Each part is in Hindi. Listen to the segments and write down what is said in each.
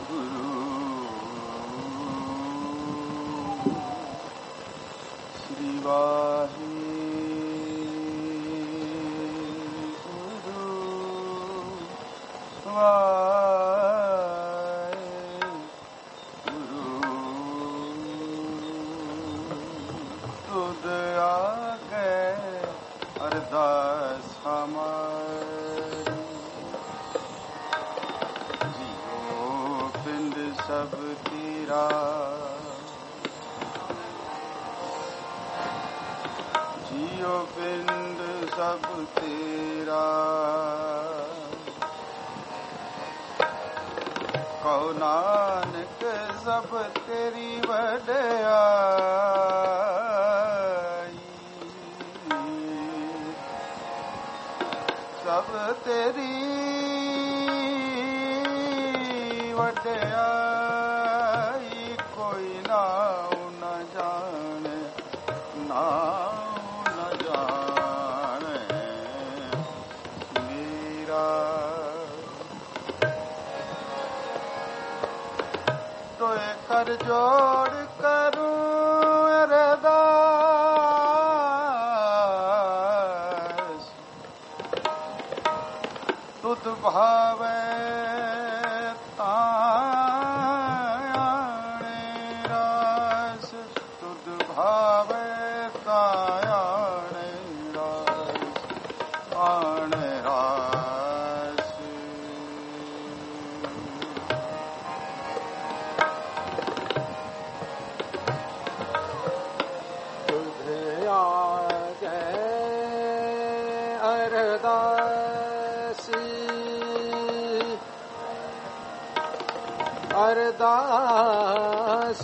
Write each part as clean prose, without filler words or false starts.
गुरु श्री वाहे गुरु तुद आगे अरदास हमारी जियो पिंड सब तेरा जियो पिंड सब तेरा कहो नानक सब तेरी वड्याई सब तेरी वड्याई कोई नाऊ न जाने नाऊ न जाने मेरा तोए कर जोड़ करूं अरदास तुद भावे तायाने रास तुद भावे तायाने रास आने रास तुझ आगे अरदास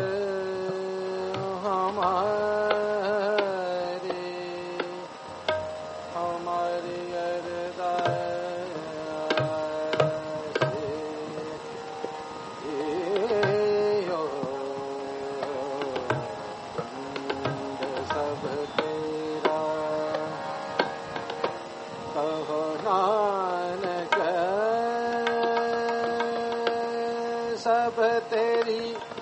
हमारी अरदास सब तेरा कहो नानक सब तेरी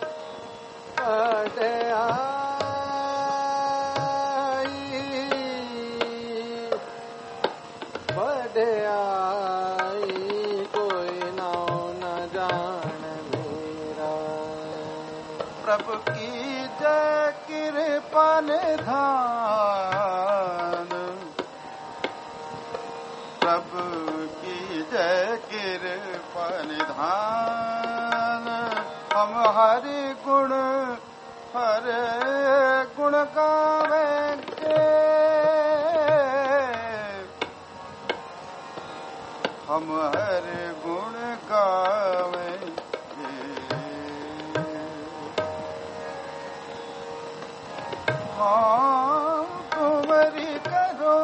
वड्याई कोई नाऊ न जान मेरा प्रभु की जय कृपा निधान प्रभु की जय कृपा निधान हम हरि गुण गावेंगे हम हरि गुण गावेंगे हाँ तुम्हारी करो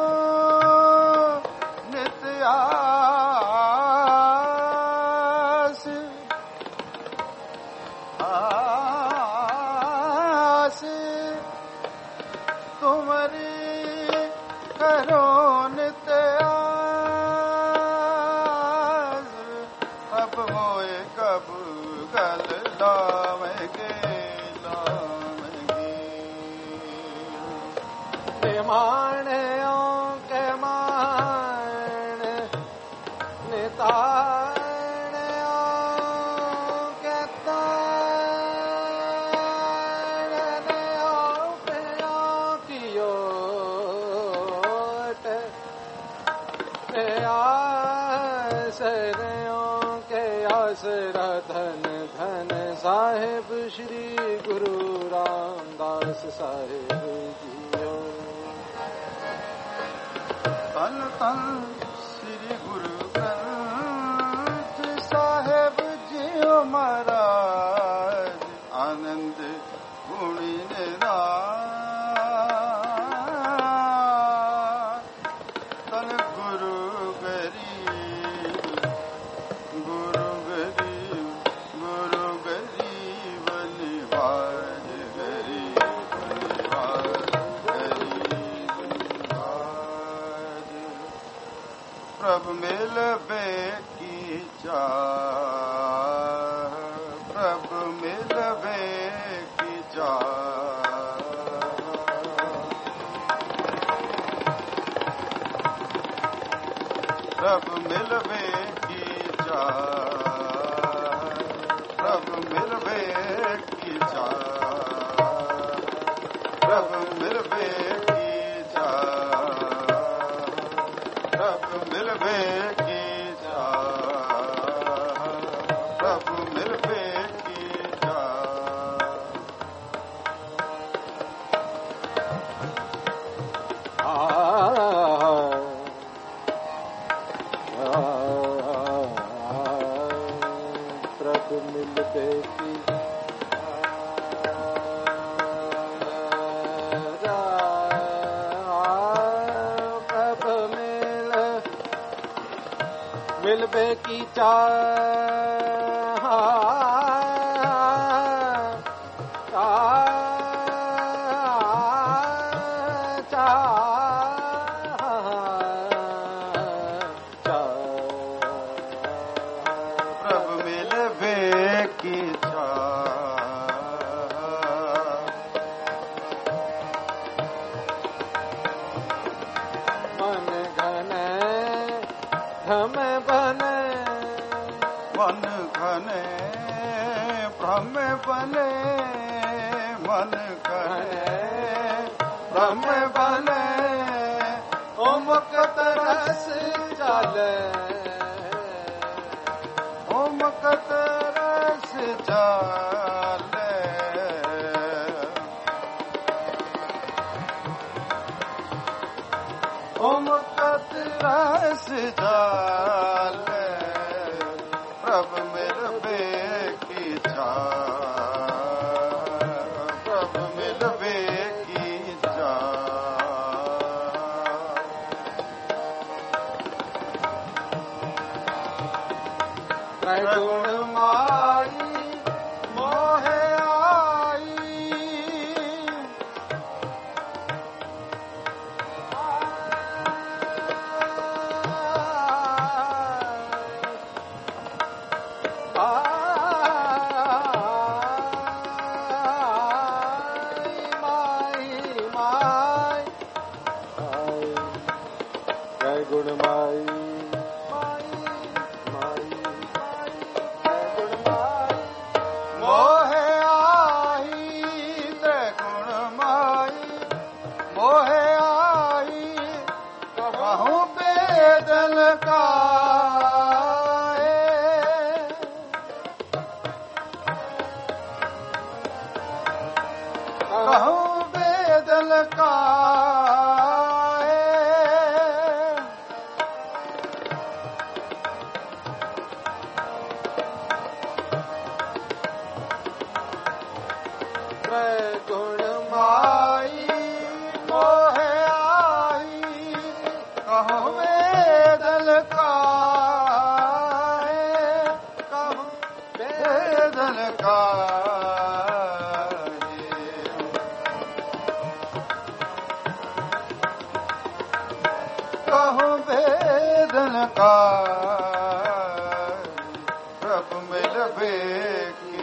नित्या तुम्हारी करो नित्यास अब होए कब गल लावेंगे माणों के मान निताणों के आसरों के आसरा धन धन साहेब श्री गुरु रामदास साहेब जियो तन तन श्री गुरु ग्रंथ साहेब जियो महाराज आनंद गुणी निराज प्रभु मिल बे की चाह प्रभु मिलवे की चाह, प्रभु मिलवे की चाह, प्रभु मिलवे की चाह, प्रभु मिलवे की चाह, प्रभु मिलवे की प्रभु मिलवे की मिलवे की चाह, प्रभु मिलवे की मन घने भ्रम बने, मन घने भ्रम बने, मन घने भ्रम बने, ओमकत रस चले, ओमकत रस जाले, ओमकत रस जाले, प्रभु मिलवे की चाह, प्रभु मिलवे की चाह, त्रैगुण माई मोहे आई, त्रैगुण माई मोहे आई, त्रिगुण माई मोहे आई, कहूँ बेदल का कहूँ बेदल का त्रैगुण माई मोहे आई, कहूँ बेदल का कहूँ बेदल का कहूँ बेदल का, प्रभु मिलवे की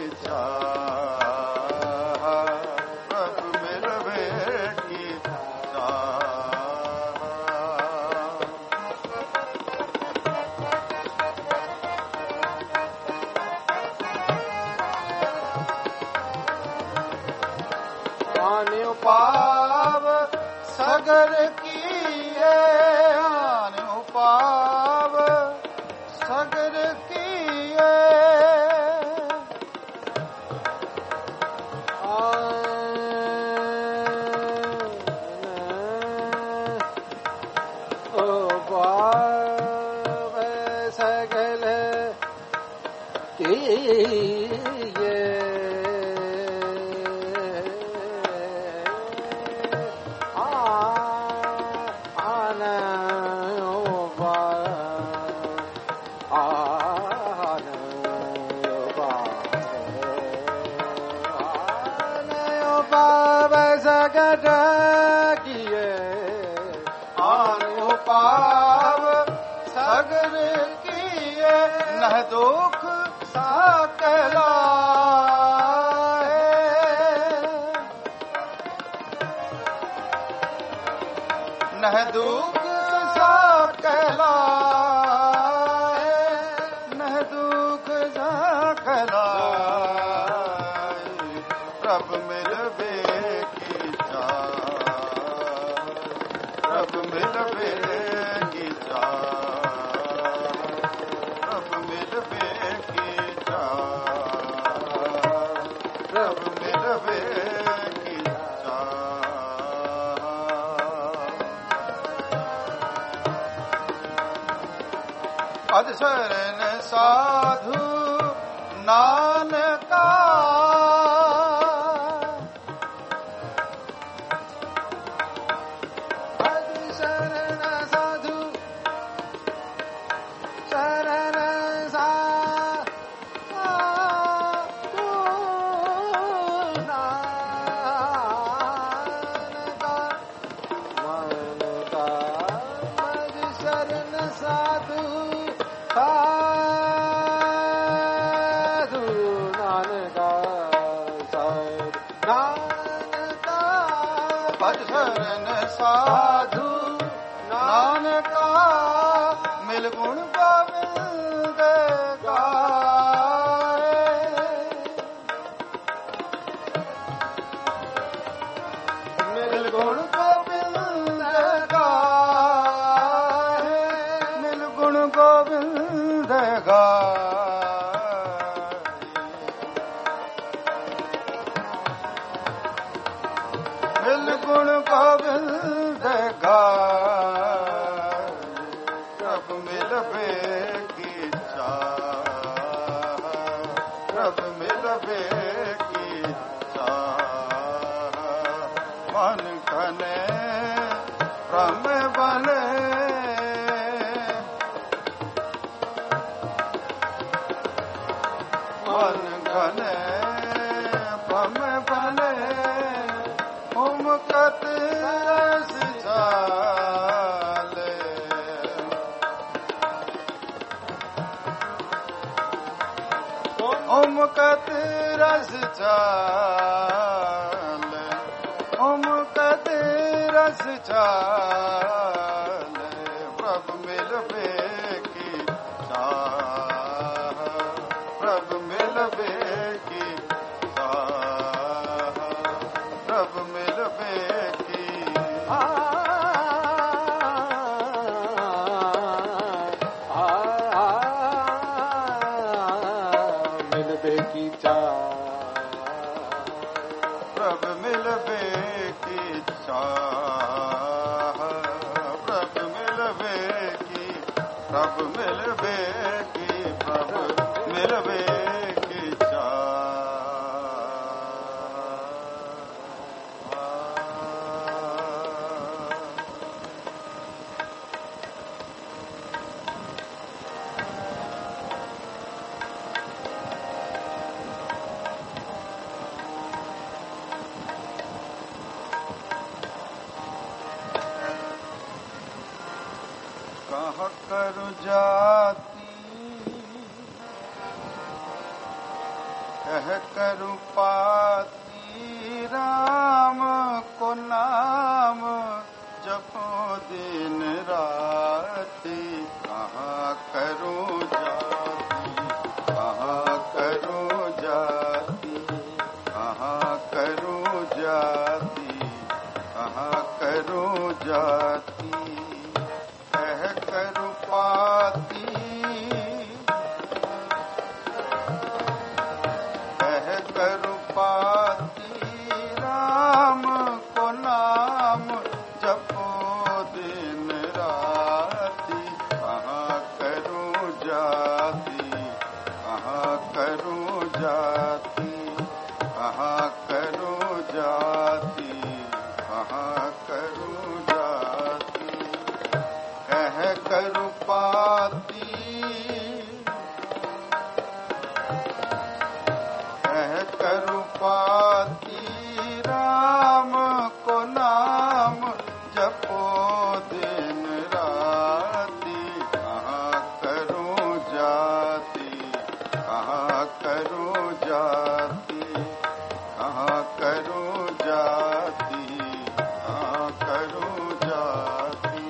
चाह, प्रभु मिलवे की चाह, आने पाव सगर किए, आने पाव सगर किए, ओ बाब सगल किए, सगट किए, आने पाव सगर किए, नह दुख साकलाए, नह दुख साकलाए, प्रभ मिलवे की चाह, प्रभ मिलवे की चाह, प्रभ मिलवे की चाह, प्रभ मिलवे की चाह। अज शरण साधु नानका, शरण साधु नानका, मिल गुण गोविंद गाए, मिल गुण गोविंद गाए, मिल गुण गोविंद गाए। मिल गुण गोविंद गाए, प्रभ मिलवे की चाह, प्रभ मिलवे की चाह। मन घने भ्रम बने, मन घने भ्रम बने, उमकत रस चाले, उमकत रस चाले, उमकत रस चाले, प्रभ मिलवे की चाह, प्रभ मिलवे की चाह, प्रभ मिलवे की मिलवे की चाह, प्रभ मिलवे की चाह, प्रभ मिलवे की, प्रभ मिलवे की, प्रभ मिलवे की कह करु जाती, कह करु पाती, राम को नाम जपो दिन राती। कहाँ करू जाती, कहाँ करू जाती, कहाँ करू जाती, कहाँ करू जाती, कह करु पाती, कह करु पाती, राम को नाम जपो दिन राती। कहाँ करू जाती, कहाँ करू जाती, कहाँ करू जाती, कहाँ करू जाती, कह करु पाती, कह करु पाती, राम को नाम जपो दिन राती। कहाँ करू जाती, कहाँ करू जाती, कहाँ करू जाती, कहाँ करू जाती।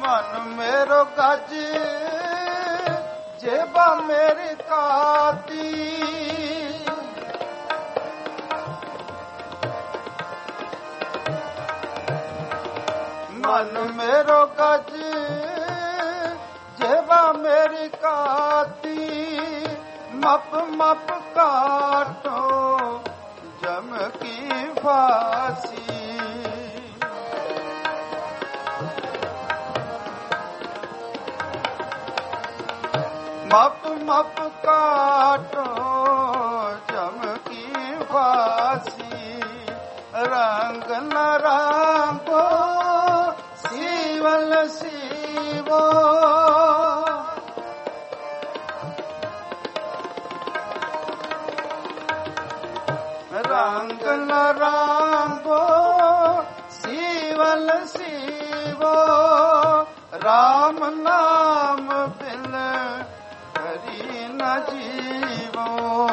मन मेरो गज जेबा मेरी काती मन मेरो गज जेबा मेरी काती मप मप काटो जम की फांसी मप मप काटो जम की फांसी रंग न रंगो सीवल सीवो रंग न रंगो सीवल सीवो राम नाम बिन हरि न जीवो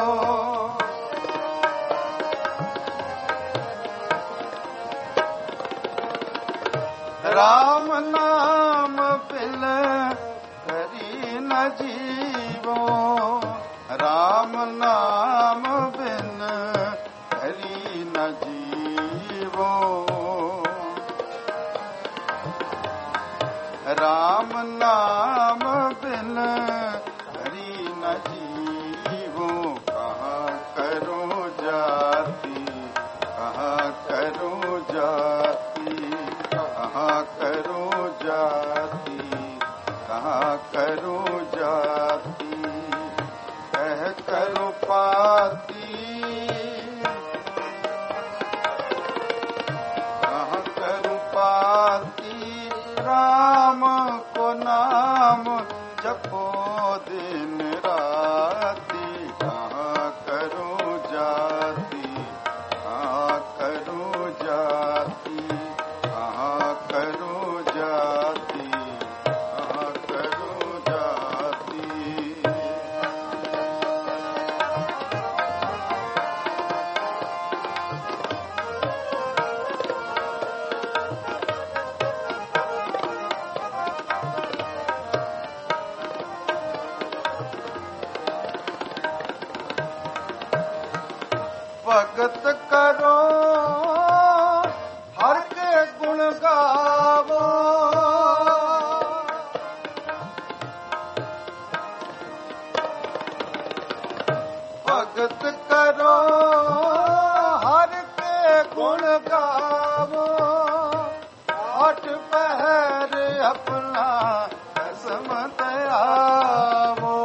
राम नाम बिन हरि न जीवो राम नाम बिन हरि न जीवो राम नाम बिन हरि न जीवो कहाँ करो जाति कहाँ करो जाति कहाँ करो जाति कहाँ करो जाति कह करो पाती कहाँ करो पाती राम को नाम जपो दिन राती कहाँ करो जाति कहाँ करो जाति कहाँ करो जाति कहाँ करो जाति भगत करो हर के गुण गावो भगत करो हर के गुण गावो आठ पहर अपना कसमत आवो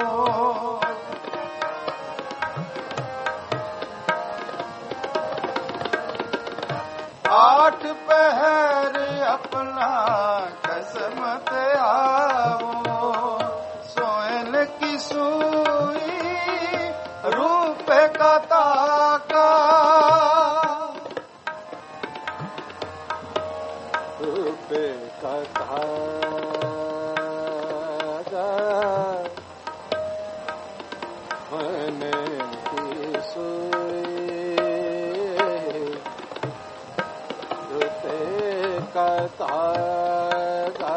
आठ पहर अपना कसमत आवो सोन की सुई रूप का ताका रूप का धागा मन की सुई रूप का धागा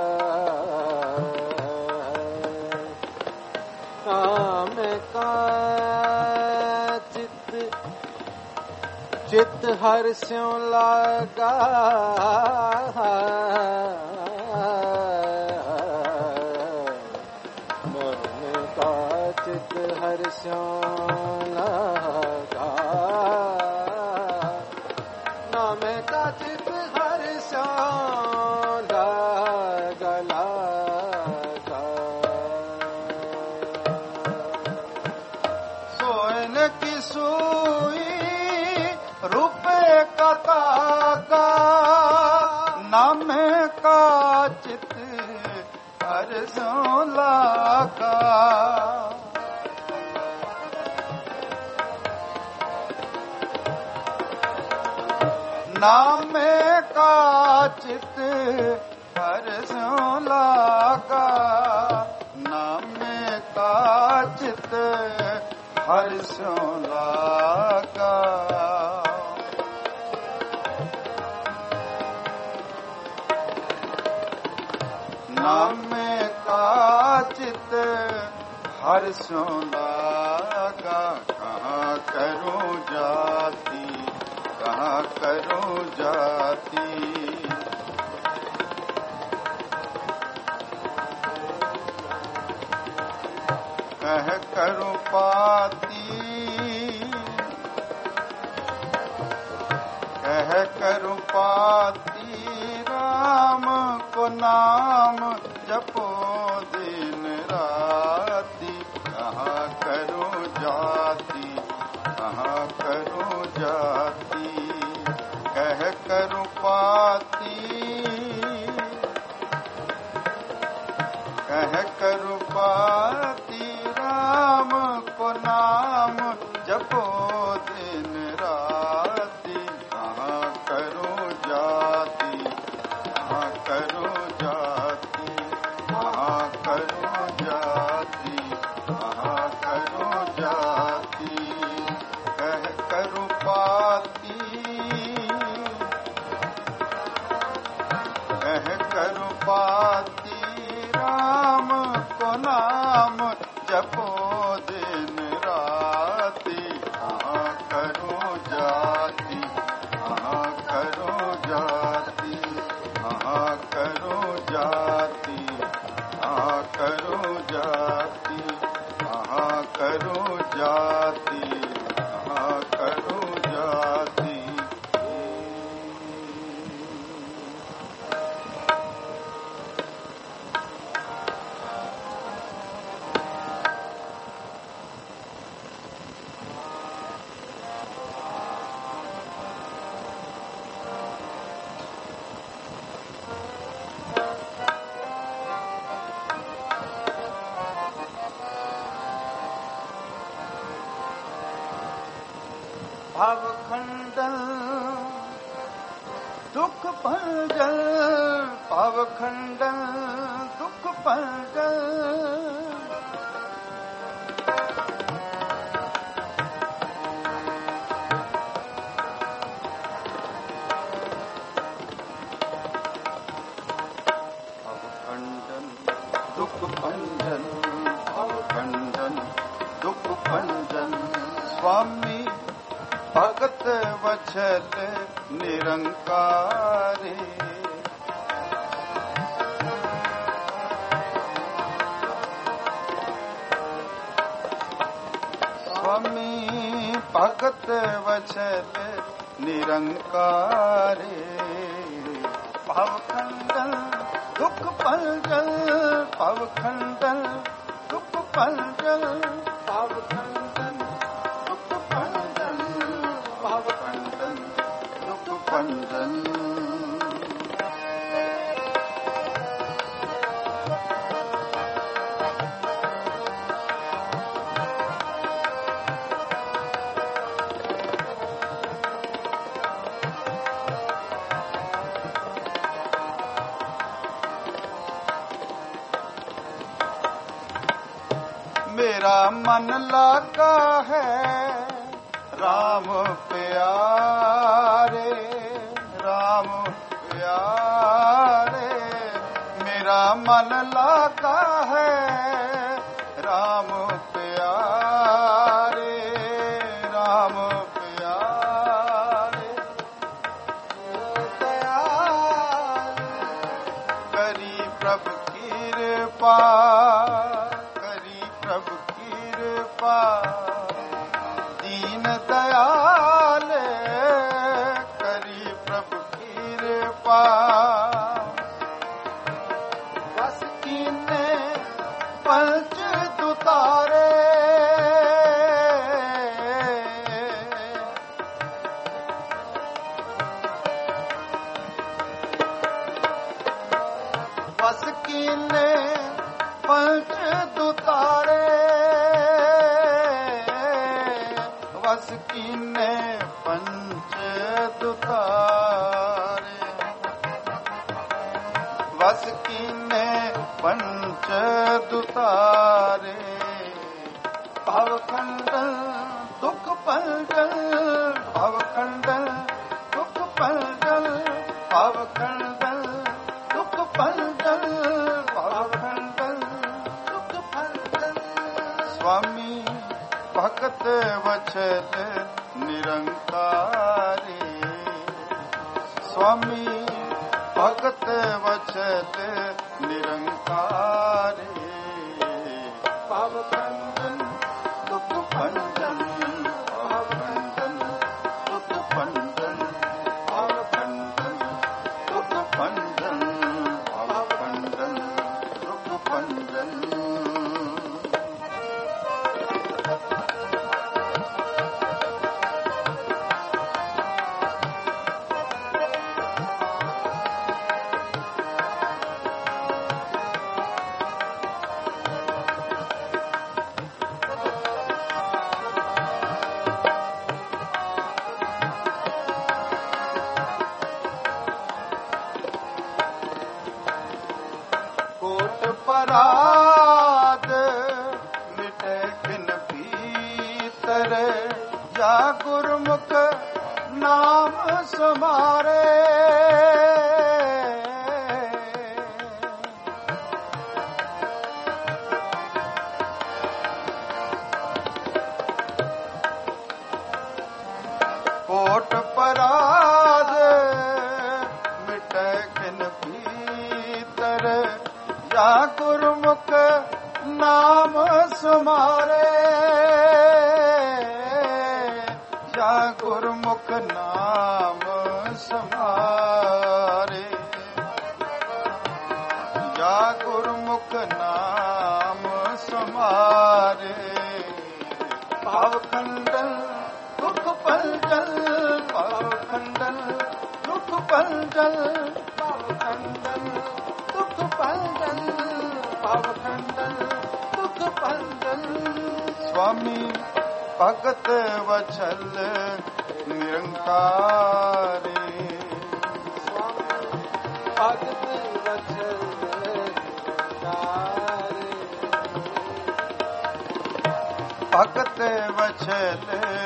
काम का चित हर स्यों लागा मन का चित हर स्यों लागा नाम का चित हर स्यों लागा लागा सोन की सुई रुपए का तागा नाम का चित हर सोला का नाम का चित हर सोला का नाम का चित हर सोला का नाम का चित हर्षों लागा। कहाँ करूं जाती, कहाँ करूं जाती। कह करूं पाती, कह करूं पाती। राम को नाम जपो दिन राती। कहाँ करूं जाती, कहाँ करूं जाती। कह करूं पाती, कह करूं पाती। राम को नाम जपो दिन राती। कहाँ करूं जाती, कहाँ करूं जाती। कहाँ करूं जाती, कहाँ करूं जाती। कह करूं पाती, कह करूं पाती। राम को नाम जपो दिन राती। कहाँ करूं जाती, कहाँ करूं जाती। कहाँ करूं जाती, कहाँ करूं जाती। कहाँ करूं जाती, कहाँ करूं जाती। भवखंडन दुख भंजन, भवखंडन दुख भंजन। भवखंडन दुख भंजन, भवखंडन दुख भंजन। स्वामी भगत वत्सल निरंकारी। स्वामी भगत वत्सल निरंकारी। भवखंडन दुख भंजन, भवखंडन दुख भंजन। भवखंडन दुख भंजन, भवखंडन दुख भंजन। मेरा मन लागा है राम प्यारे, राम प्यारे। मेरा मन लागा है राम प्यारे, राम प्यारे। दयाल करी प्रभु कृपा, प्रभु कृपा। दीन दयाल करी प्रभु कृपा। बस कीने पंच दुतारे, बस कीने पंच दुतारे। बस कीने पंच दुतारे। बस कीने पंच दुतारे। भवखंडन दुख भंजन, भवखंडन दुख भंजन। भवखंडन दुख भंजन, निरंकारी भव खंडन दुख भंजन भव खंडन दुख भंजन भव खंडन दुख भंजन भव खंडन दुख भंजन पराद मिटे किन भीतर या गुरमुख नाम समारे कोट पराद मिटे किन भीतर या गुरमुख नाम समारे या गुरमुख नाम समारे या गुरमुख नाम समारे भाव खंडन दुख भंजन भाव खंडन दुख भंजन भाव खंडन दुख भंजन भाव खंडन दुख भंजन स्वामी भगत वचल निरंकारी स्वामी भगत वचल निरंकारी भगत वचल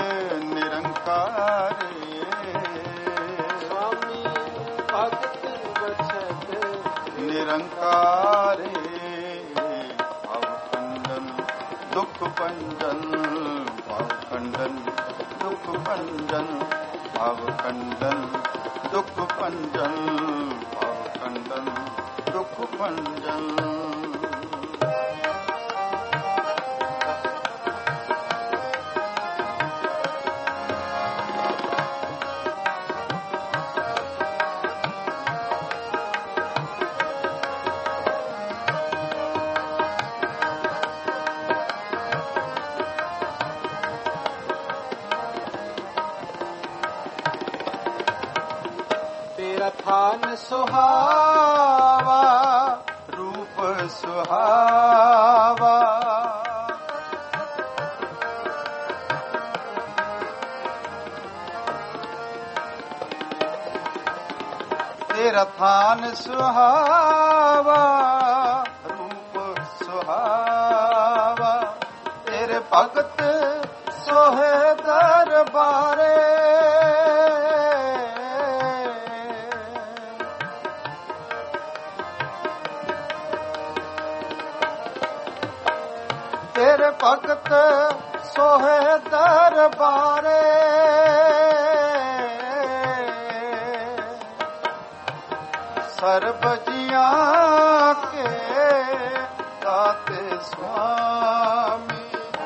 निरंकारी स्वामी भगत वचल निरंकारी भाव खंडन दुख भंजन भाव खंडन दुख भंजन भाव खंडन दुख भंजन भाव खंडन दुख भंजन थान सुहावा रूप सुहावा तेरा थान सुहावा रूप सुहावा तेरे भगत सोहे दरबारे तेरे भगत सोहे दरबारे सर्ब जियां के दाते स्वामी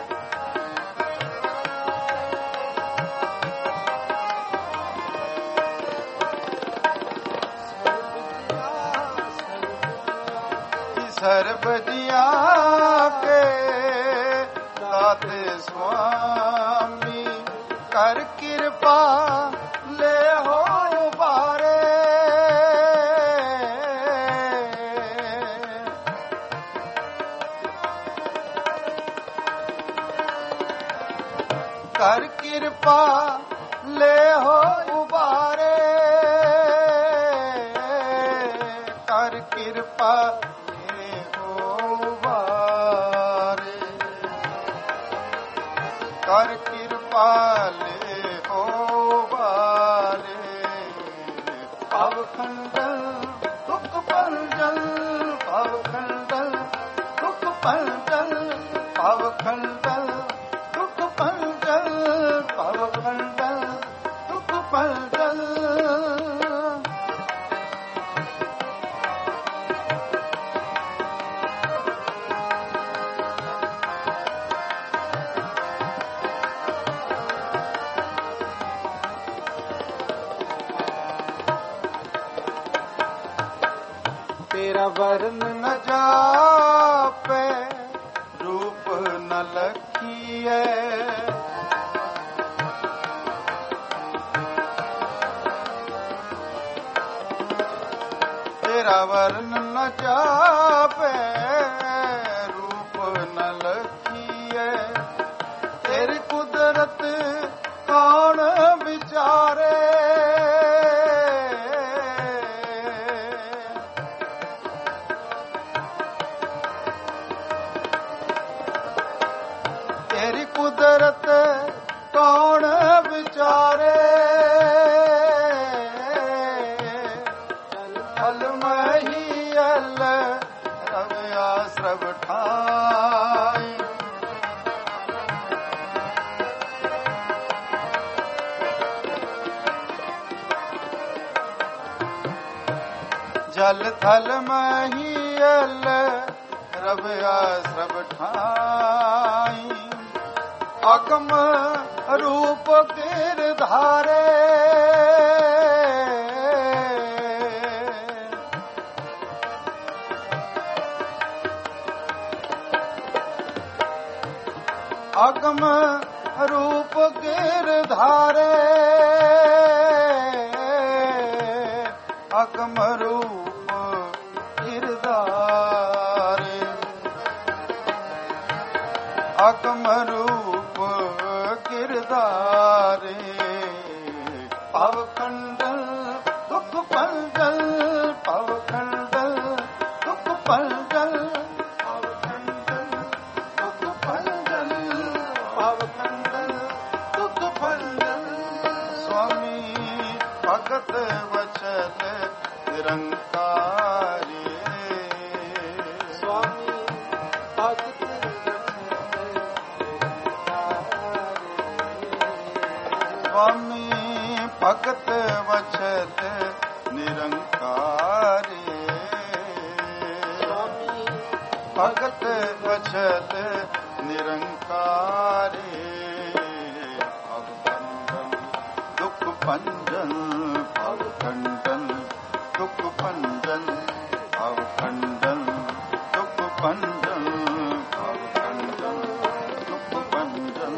सर्ब जियां के दाते स्वामी कर कृपा ले हो बारे कर कृपा ले हो उबारे कर कृपा ले हो उबारे कर कृपा ले हो उबारे भव खंडन दुख भंजन भव खंडन दुख भंजन भव खंडन दुख भंजन भव खंडन दुख भंजन ਜਾਪੇ ਰੂਪ ਨ ਲਖੀਐ ਤੇਰਾ ਵਰਨ ਨ ਜਾਪੇ ਰੂਪ ਨ ਲਖੀਐ ਤੇਰੀ ਕੁਦਰਤ ਕੌਣ ਵਿਚਾਰੇ ਤੇਰੀ ਕੁਦਰਤ ਕੌਣ ਵਿਚਾਰੇ ਹਲ ਮਹੀ ਅਲ ਰਵ ਆਸਰਬ ਠਾਈ ਜਲ ਥਲ ਮਹੀ ਅਲ ਰਬ ਆਸਰਬ ਠਾਈ ਅਗਮ ਰੂਪ ਗਿਰਧਾਰੇ ਅਗਮ ਰੂਪ ਗਿਰਧਾਰੇ ਅਗਮ ਰੂਪ ਗਿਰਧਾਰੇ ਅਗਮ ਰੂਪ ਗਿਰਧਾਰੇ ਭਵ ਖੰਡਲ ਦੁਖ ਪੰਜਲ ਭਵ ਖੰਡਲ ਦੁਖ ਪੰਜਲ ਭਵ ਖੰਡਲ ਦੁਖ ਪੰਜਲ ਭਵ ਖੰਡਲ ਦੁਖ ਪੰਜਲ ਸੁਆਮੀ ਭਗਤ ਵਚਨ ਨਿਰੰਕਾਰੀ ਸੁਆਮੀ ਭਗਤ ਸੁਆਮੀ ਭਗਤ ਵਚਨ ਨਿਰੰਕਾਰੀ ਸੁਆਮੀ ਭਗਤ ਵਚਨ ਨਿਰੰਕਾਰੀ ਭਵ ਖੰਡਨ ਦੁਖ ਪੰਜਨ ਭਵ ਖੰਡਨ ਦੁਖ ਪੰਜਨ ਭਵ ਖੰਡਨ ਦੁਖ ਪੰਜਨ ਭਵ ਖੰਡਨ ਦੁਖ ਪੰਜਨ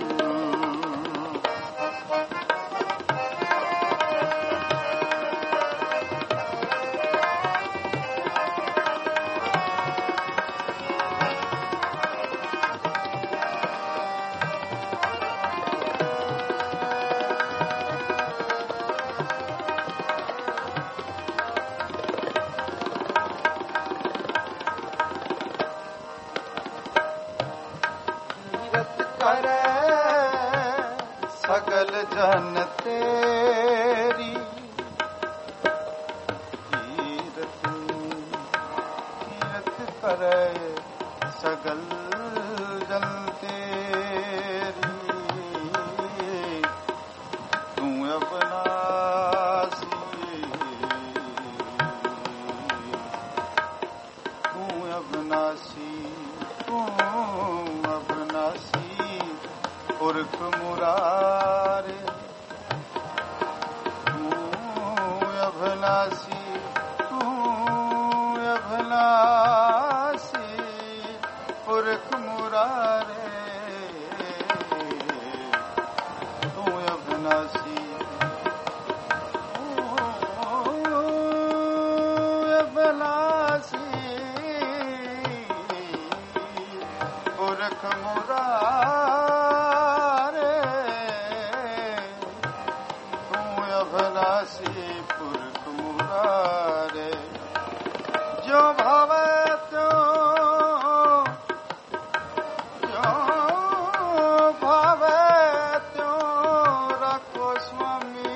ਸਗਲ ਜਨ ਤੇਰੀ ਕੀਰਤ ਕਰੇ ਸਗਲ ਜਨ ਤੇਰੀ ਤੂੰ ਅਬਨਾਸੀ ਤੂੰ ਅਬਨਾਸੀ ਤੂੰ ਅਬਨਾਸੀ ਪੁਰਖ ਮੁਰਾਰੇ ਤੂੰ ਅਭਨਾਸੀ ਪੁਰਖ ਮੁਰਾਰੇ ਤੂੰ ਅਭਨਾਸੀ ਪੁਰਖ ਮੁਰਾਰੇ ਅਭਨਾਸੀ ਪੁਰਖ ਮੁਰਾਰੇ ਜੋ ਭਾਵੈ ਤਿਉ ਰੱਖੋ ਸੁਆਮੀ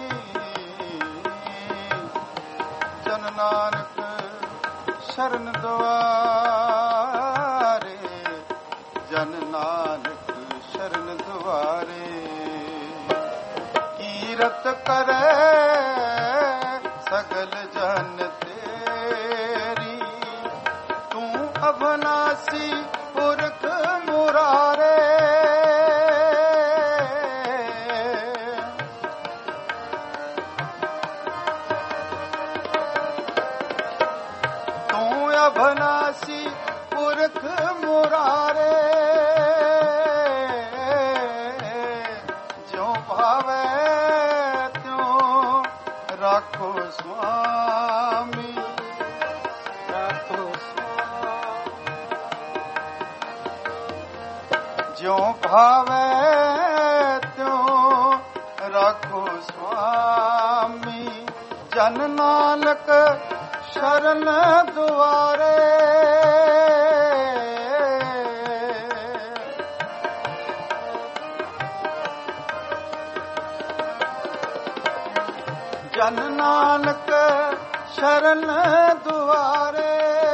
ਜਨ ਨਾਨਕ ਸ਼ਰਨ ਦੁਆਰੇ ਜਨ ਨਾਨਕ ਸ਼ਰਨ ਦੁਆਰੇ ਕੀਰਤ ਕਰੇ ਸਗਲ ਜਨ ਤੇਰੀ ਤੂੰ ਅਭਨਾਸੀ ਪੁਰਖ ਮੁਰਾਰੇ ਤੂੰ ਅਭਨਾਸੀ पुरख मुरारे ज्यों भावे त्यों राखो स्वामी राखो ज्यों भावे त्यों राखो स्वामी जन नानक शरण दुआरे जन नानक शरण दुआरे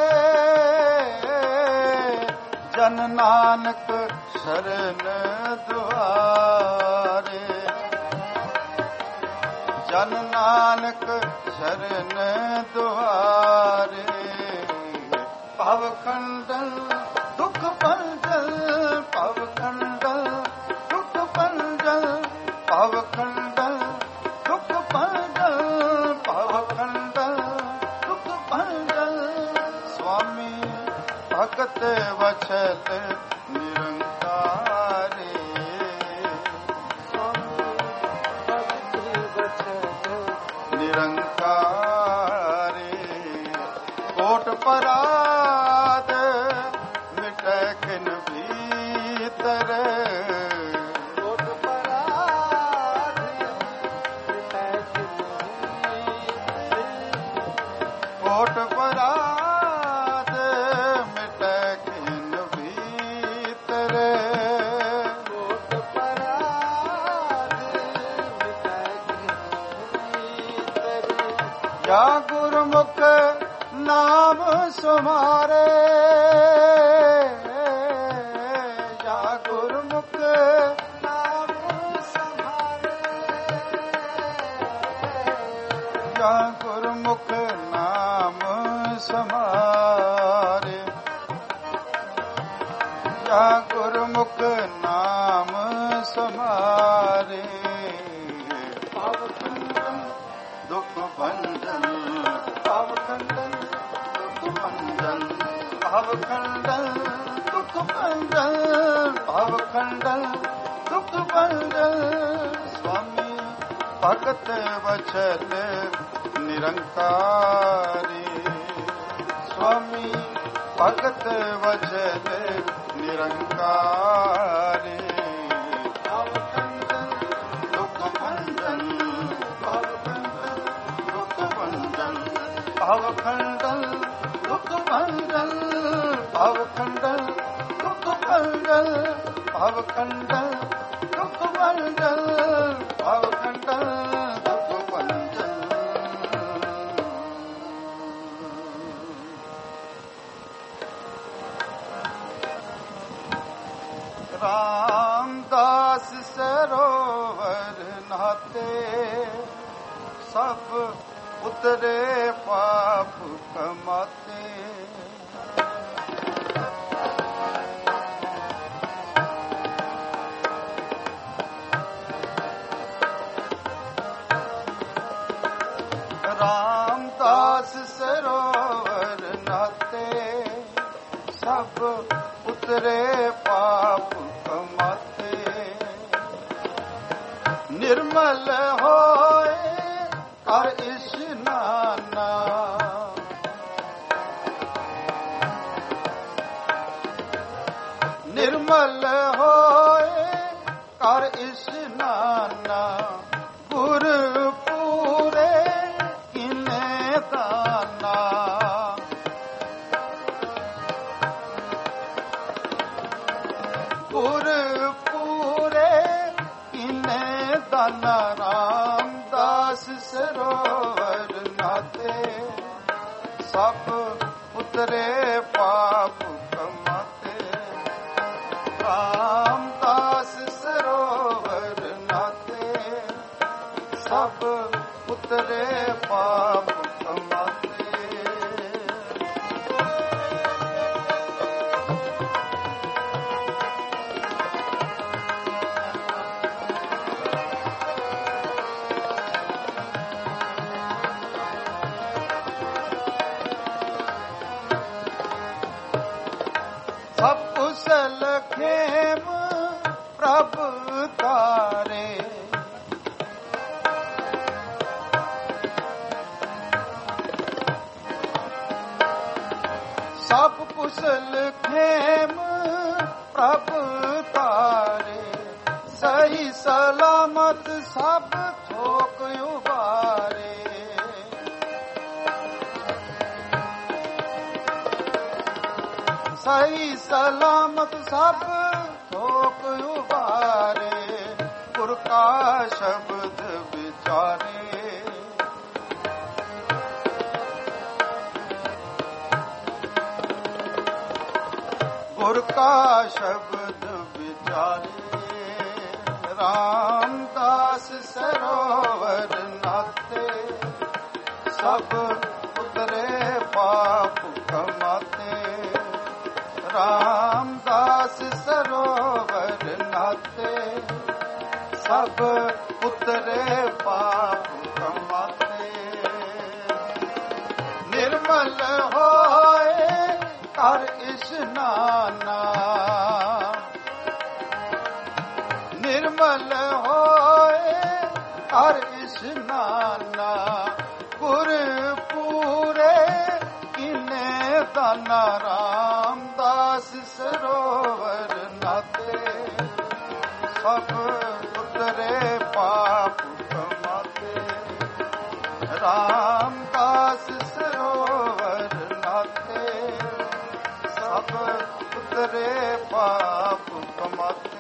जन नानक शरण दुआरे जन नानक शरण दुआरे भव खंडन दुख पंजल भव खंडन दुख पंजल भव खंडन दुख पंजल भव खंडन दुख पंजल स्वामी भगत वचल निरंकारे निरंकारे कोट पराद मिटे किन भीतर कोट पराध मिटे किन कोट पराद मिटे किन भीतर कोट पराध मिटे किन या गुरुमुख नाम सुमारे या गुरुमुख नाम संभारे या गुरुमुख नाम समारे या गुरुमुख नाम समारे भव खंडन दुख भंजन भव खंडन दुख भंजन भव खंडन दुख भंजन भव खंडन दुख भंजन स्वामी भगत वचल निरंकारी स्वामी भगत वचल निरंकारी भव खंडन दुख भंजन भव खंडन दुख भंजन भव खंडन दुख भंजन भव खंडन दुख भंजन भव खंडन दुख भंजन भव खंडन दुख भंजन रामदास सरोवर नहाते सब उतरे पाप कमाते रामदास सरोवर नहाते सब उतरे पाप कमाते निर्मल होए कर स्नाना निर्मल होए कर स्नाना गुर पूरे किने दाना गुर पूरे किने दाना रामदास सरोवर नाते सब उतरे पाप कमाते रामदास सरोवर नाते सब उतरे पाप कमाते ਲਖੇਮ ਪ੍ਰਭ ਤਾਰੇ। ਸਭ ਕੁਸ਼ਲ ਖੇਮ ਪ੍ਰਭ ਤਾਰੇ। ਸਹੀ ਸਲਾਮਤ ਸਭ ਥੋਕ ਉਬਾਰੇ। ਸਹੀ ਸਲਾਮਤ ਸਭ ਥੋਕ ਉਬਾਰੇ। ਗੁਰ ਕਾ ਸ਼ਬਦ ਵਿਚਾਰੇ। ਗੁਰ ਕਾ ਸ਼ਬਦ ਵਿਚਾਰੇ। ਰਾਮਦਾਸ ਸਰੋਵਰ ਨਾਤੇ। ਸਭ ਉਤਰੇ ਪਾਪ ਕਮਾਤੇ। ਰਾਮਦਾਸ ਸਰੋਵਰ ਨਾਤੇ। ਸਭ ਉਤਰੇ ਪਾਪ ਕਮਾਤੇ। ਨਿਰਮਲ ਹੋਏ ਕਰ ਇਸ਼ਨਾਨਾ। ਨਿਰਮਲ ਹੋਏ ਕਰ ਇਸ਼ਨਾਨਾ। ਗੁਰ ਪੂਰੇ ਕਿਨੇ ਦਾਨਾ। ਰਾਮਦਾਸ ਸਰੋਵਰ ਨਾਤੇ। ਸਭ ਉਤਰੇ ਪਾਪ ਕਮਾਤੇ। ਰਾਮਦਾਸ ਸਰੋਵਰ ਨਾਤੇ। ਸਭ ਉਤਰੇ ਪਾਪ ਕਮਾਤੇ।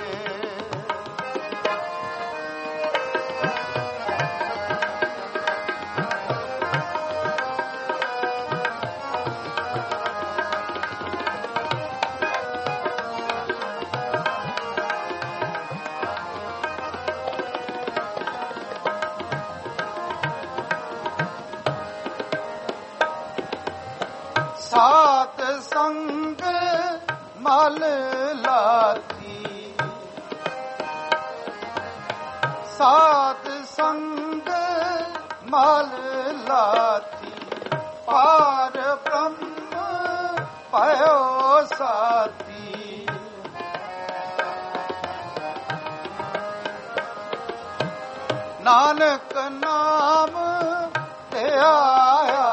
ਸਾਤ ਸੰਗ ਮਲ ਲਾਤੀ। ਸਾਤ ਸੰਗ ਮਲ ਲਾਤੀ। ਪਾਰ ਬ੍ਰਹਮ ਪਇਓ ਸਾਥੀ। ਨਾਨਕ ਨਾਮ ਤੇ ਆਇਆ।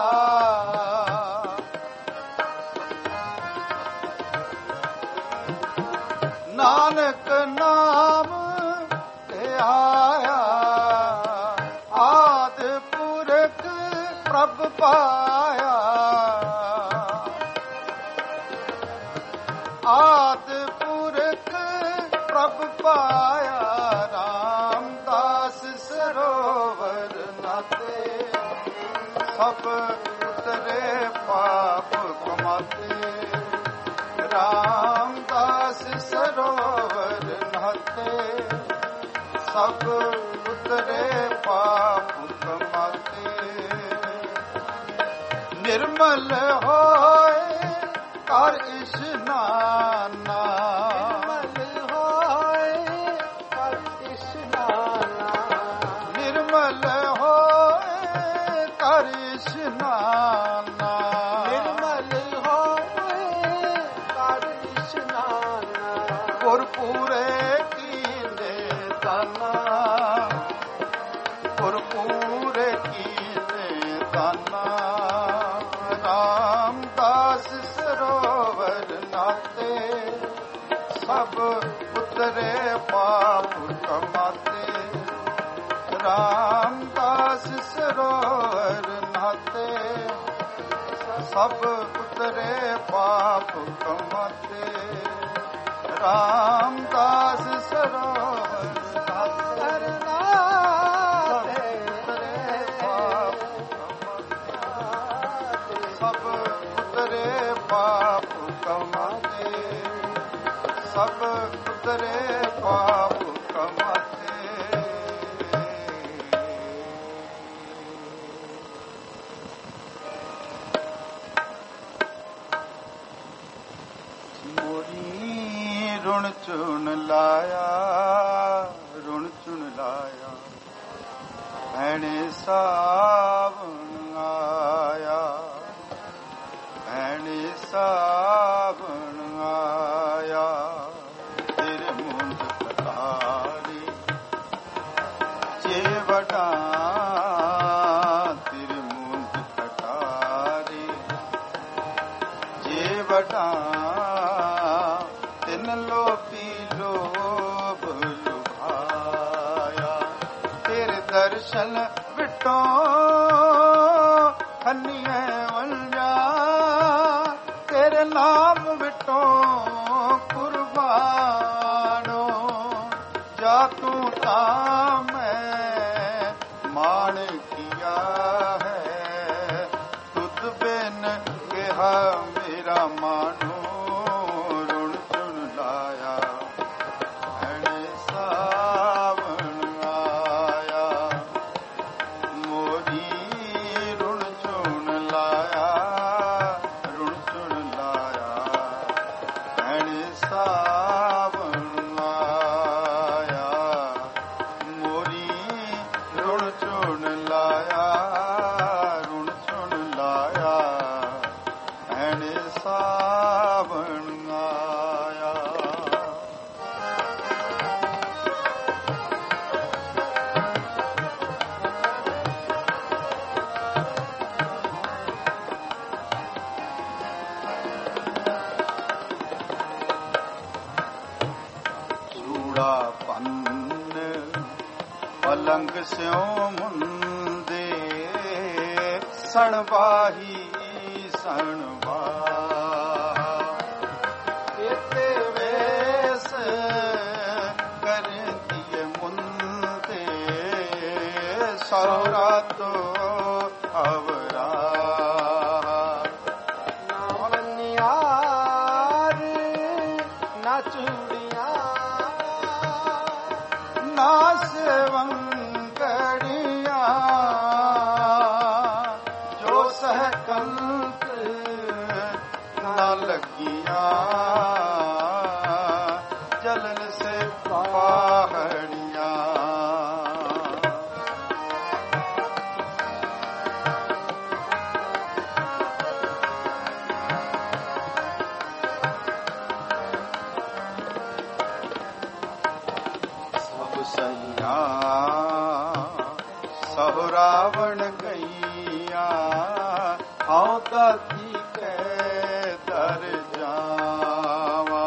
ਨਾਨਕ ਨਾਮ ਤੇ ਆਇਆ। ਆਦਿ ਪੁਰਖ ਪ੍ਰਭ ਪਾਇਆ। ਆਦਿ ਪੁਰਖ ਪ੍ਰਭ ਪਾਇਆ। ਰਾਮਦਾਸ ਸਰੋਵਰ ਨਾਤੇ। ਸਭ ਉਤਰੇ ਪਾਪ ਕਮਾਤੇ। ਰਾਮਦਾਸ ਸਰੋਵਰ ਨਾਤੇ। ਸਭ ਉਤਰੇ ਪਾਪ ਕਮਾਤੇ। ਨਿਰਮਲ ਹੋਏ ਕਰ ਇਸ਼ਨਾਨਾ। ਨਿਰਮਲ ਹੋਏ ਕਰ ਇਸ਼ਨਾਨਾ। ਨਿਰਮਲ ਹੋਏ ਕਰ ਇਸ਼ਨਾਨਾ। ਨਿਰਮਲ ਹੋਏ ਕਰ ਇਸ਼ਨਾਨਾ। ਗੁਰ ਪੂਰੇ ਕੀਨੇ ਦਾਨਾ। ਗੁਰ ਪੂਰੇ ਕੀਨੇ ਦਾਨਾ। ਰਾਮਦਾਸ ਸਰੋਵਰ ਨਾਤੇ। ਸਭ ਉਤਰੇ ਪਾਪ ਕਮਾਤੇ। ਰਾਮਦਾਸ ਸਰੋਵਰ ਨਾਤੇ। ਸਭ ਉਤਰੇ ਪਾਪ ਕਮਾਤੇ। ਰਾਮਦਾਸ ਸਰੋਵਰ ਨਾਤੇ। ਸਭ ਉਤਰੇ ਪਾਪ ਕਮਾਤੇ। ਸਭ ਉਤਰੇ ਪਾਪ ਕਮਾਤੇ। ਮੋਰੀ ਰੁਣ ਚੁਣ ਲਾਇਆ। ਰੁਣ ਚੁਣ ਲਾਇਆ। ਭੈਣੇ ਸਾਵਣ ਆਇਆ। ਭੈਣੇ ਸਾਵਣ ਆਇਆ। बिन लोभी लोभ लुभाया तेरे दर्शन विटो खनिए वंजा तेरे नाम विटो कुर्बानो जा तू ता मैं मान किया है तुझ बिन कहा मेरा मानो पलंग स्यों मुंदे सणवाही सणवा इते वेस कर दिए मुंदे सौरा तो अवरा ना बनियार ना चूड़िया ना सेवंगड़िया जो सहकंत न लगिया जलन से पहाड़िया सैया सहुरावण गैया आओ दाती के दर जावा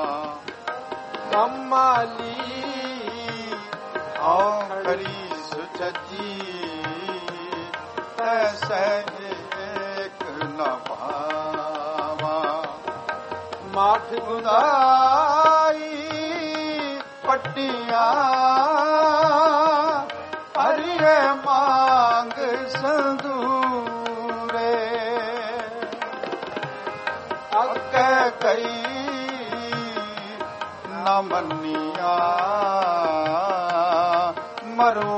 कमाली आओ खड़ी सुचजी ऐसे एक न भावा माठ गुदाई पट्टिया हरिये मांग संदूरे अके कई न मनिया मरू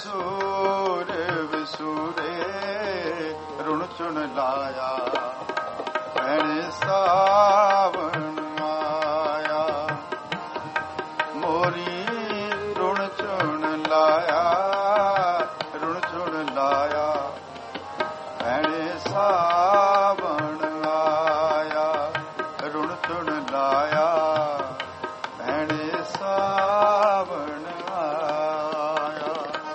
विसूरे रुण चुन लाया भैण सावन आया मोरी रुण चुन लाया भैणे सावण आया रुण चुन लाया भैणे सावण आया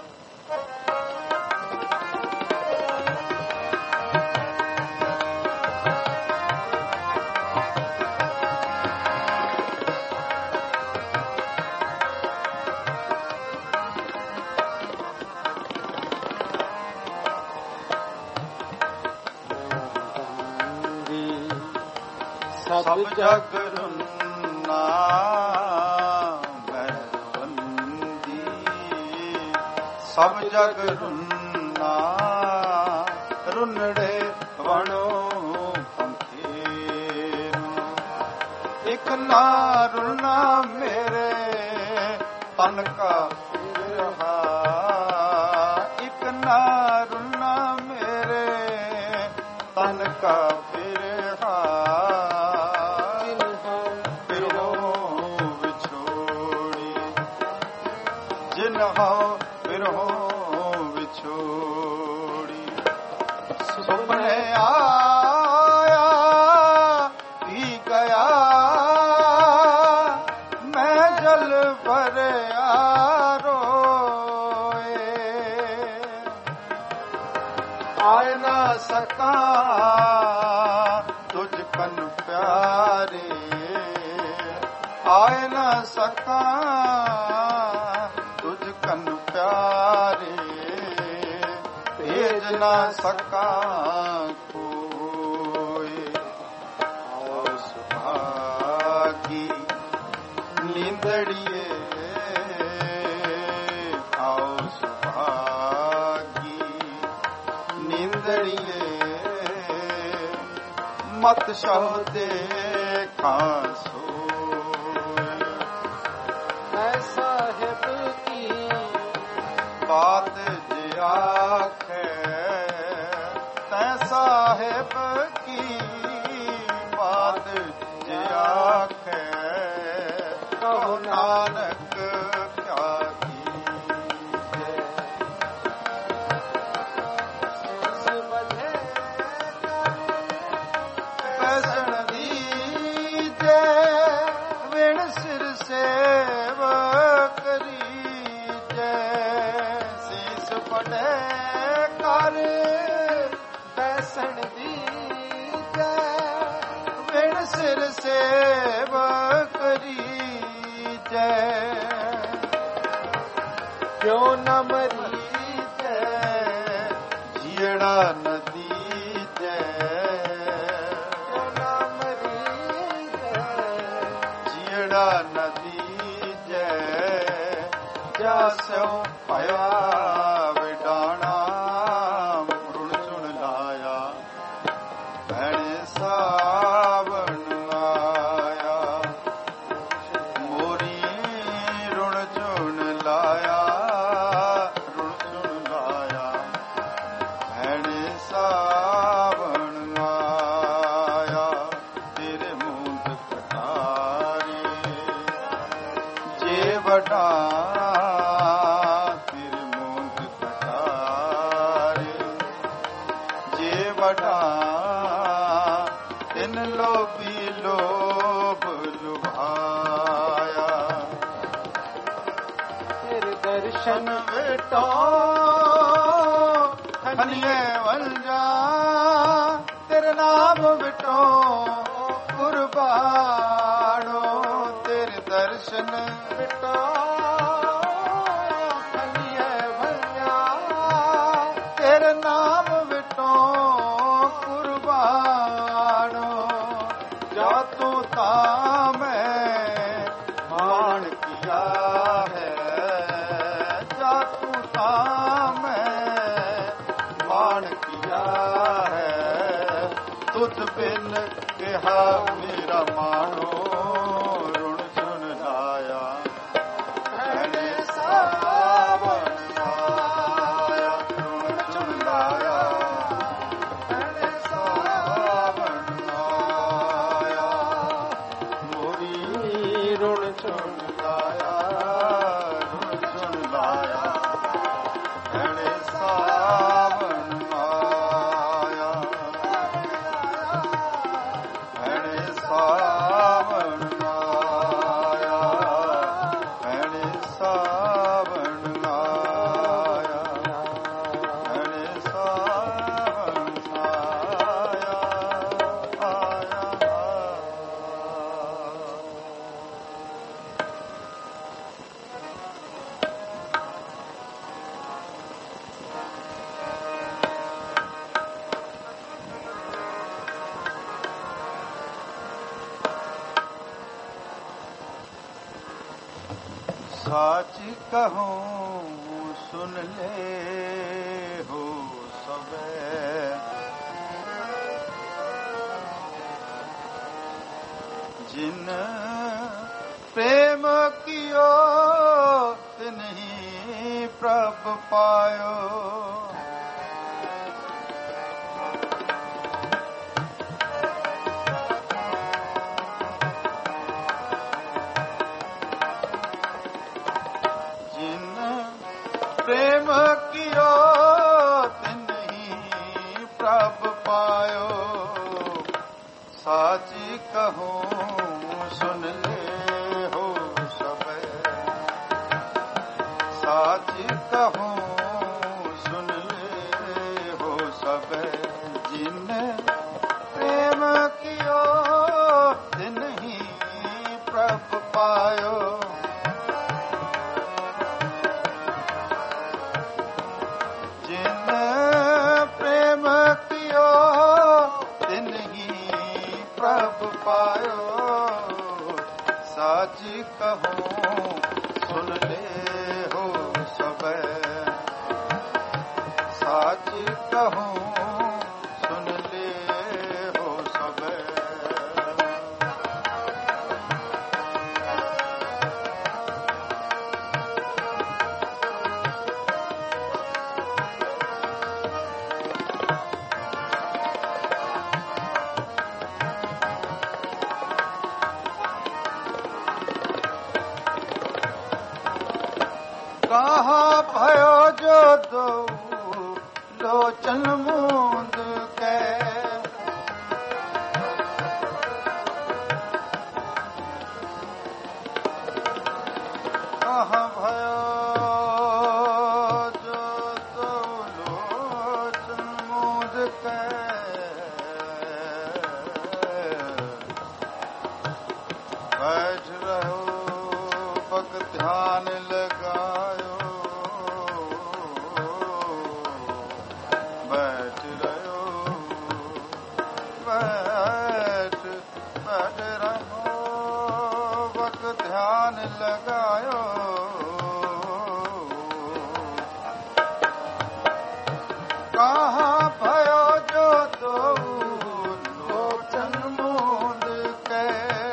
सब जग रुन्ना बंदी सब जग रुन्ना रुनड़े वणो पंखेनु एक ना रुना मेरे तन का रहा एक ना रुना मेरे तन का बिरहो बिछोड़ी सुपने आया भी गया मैं जल भर रोए आए ना सका तुझ कन प्यारे आए न सका तुझ कन प्यारे, भेज न सका कोई। आओ सुभागी नींदड़िए, आओ सुभागी नींदड़िए, मत सह देखा साहेब की बात जे आखे, तै साहेब की बात जे आखे, कहो नानक क्या कीजे। पैसण दीजे विण सिर सेव करीजे, शीस बड़े कर पैसण दीजे विण सिर सेव करीजे, क्यों न मरीजे जीड़ा न दीजे, क्यों न मरीजे जीड़ा न दीजे, जास्यो पाया विडाणा रुण चुन लाया, भैणे सावन आया, मोरी रुण चुन लाया, रुण चुन लाया, भैणे सावन आया, तेरे मूंद कटारे जे वडा, तेरे मूंद कटारे जे वडा, इन लोभी लोभ लुभाया, तेरे दर्शन बेटो हनिए वंजा, तेरे नाम बेटो कुर्बानो, तेरे दर्शन बेटो खनिए भैया, तेरे नाम बेटो कुर्बानो, जा तू मैं मान किया है, जा तू मैं मान किया है, तुझ बिन कहा मेरा मानो रुण सुन लाया, भैणे सावन आया, रुण चुन लाया, भैणे सावन आया, मोरी रुण चुन लाया, रुण चुन लाया, भैणे सावन आया, भैणे सावन आया, भैणे सावन आया, भैणे सावन आया, आया। साच कहूँ सुन ले हो सबे, जिन प्रेम कियो तिन्हीं प्रभ पायो, प्रेम कियो तिन्हीं प्रभ पायो, साची कहूँ सुन ले हो सबे, साची कहूँ सुन ले हो सबे, जिन प्रेम कियो तिन्हीं प्रभ पायो। जिन प्रेम कियो तिन ही प्रभ पायो। साच कहूं सुन ले हो सबे। साच कहूं सुन ले हो सबे। कहाँ भयो जो दो लोचन मूंद के। कहाँ भयो जो दो लोचन मूंद के। बैठ रहो भग ध्यान लगायो। बैठ रहो भग ध्यान लगायो। कहाँ भयो जो दो लोचन मूंद के।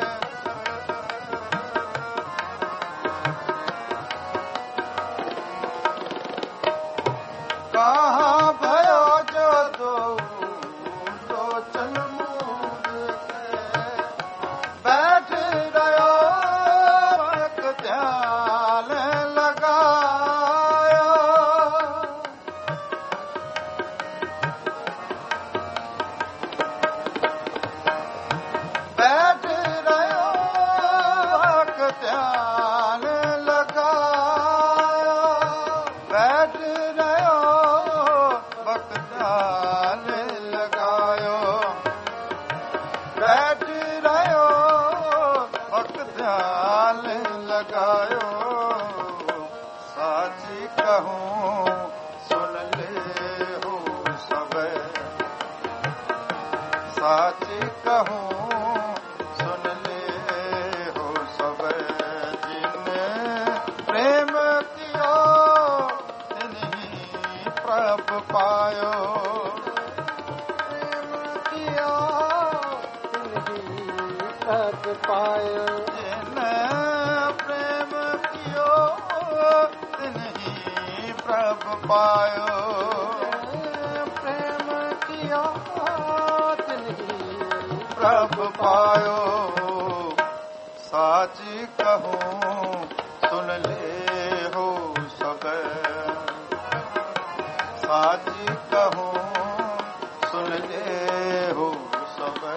कहाँ भयो जो दो लोचन मूंद के। बैठ रहो एक ध्यान लगायो। बैठ रहो एक ध्यान लगायो। बैठ भक्त ध्यान लगायो। बैठ रहो भक्त ध्यान लगायो। साची कहूं सुन ले हो सबे। साची कहूं सुन ले हो सबे। जिन प्रेम कियो तिन ही प्रभ पायो। प्रेम किया तिन्ही प्रभ पायो। जिन प्रेम कियो तिन ही प्रभ पायो। प्रेम किया तिन्ही प्रभ पायो। साची कहूं सुन ले हो सबे। साची कहूं सुन ले हो सबे।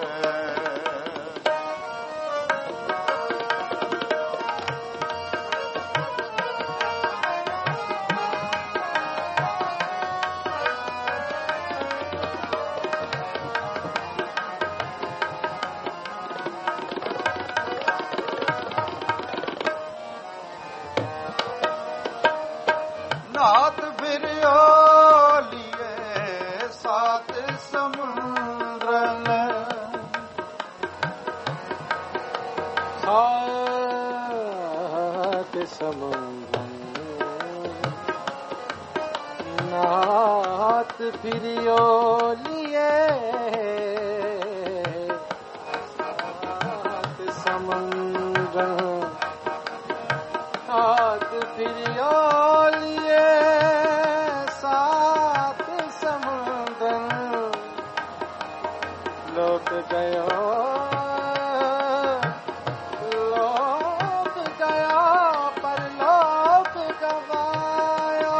नाथ फिर लिए सात समुद्र सात समुद्र नाथ फिरियो लिए। सात समुद्र नाथ फिरियो लिए। सात समुद्र लोक गयो। लोक गया परलोक गवायो।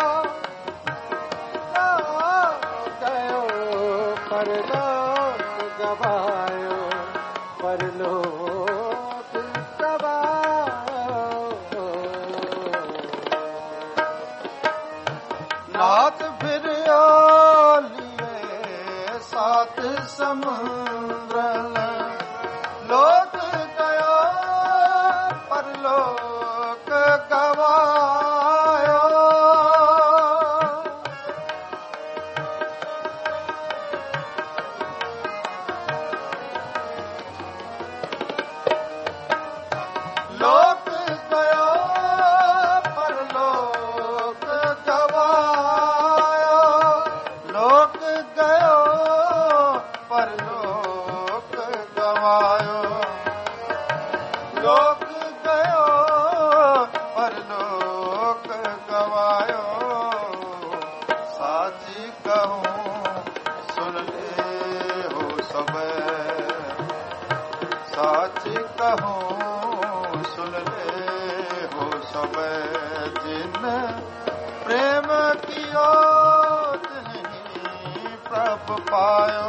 गयो परलोक गवायो। परलोक गवायो। सुन ले हो सब जिन प्रेम कियो तिन्हीं प्रभु पायो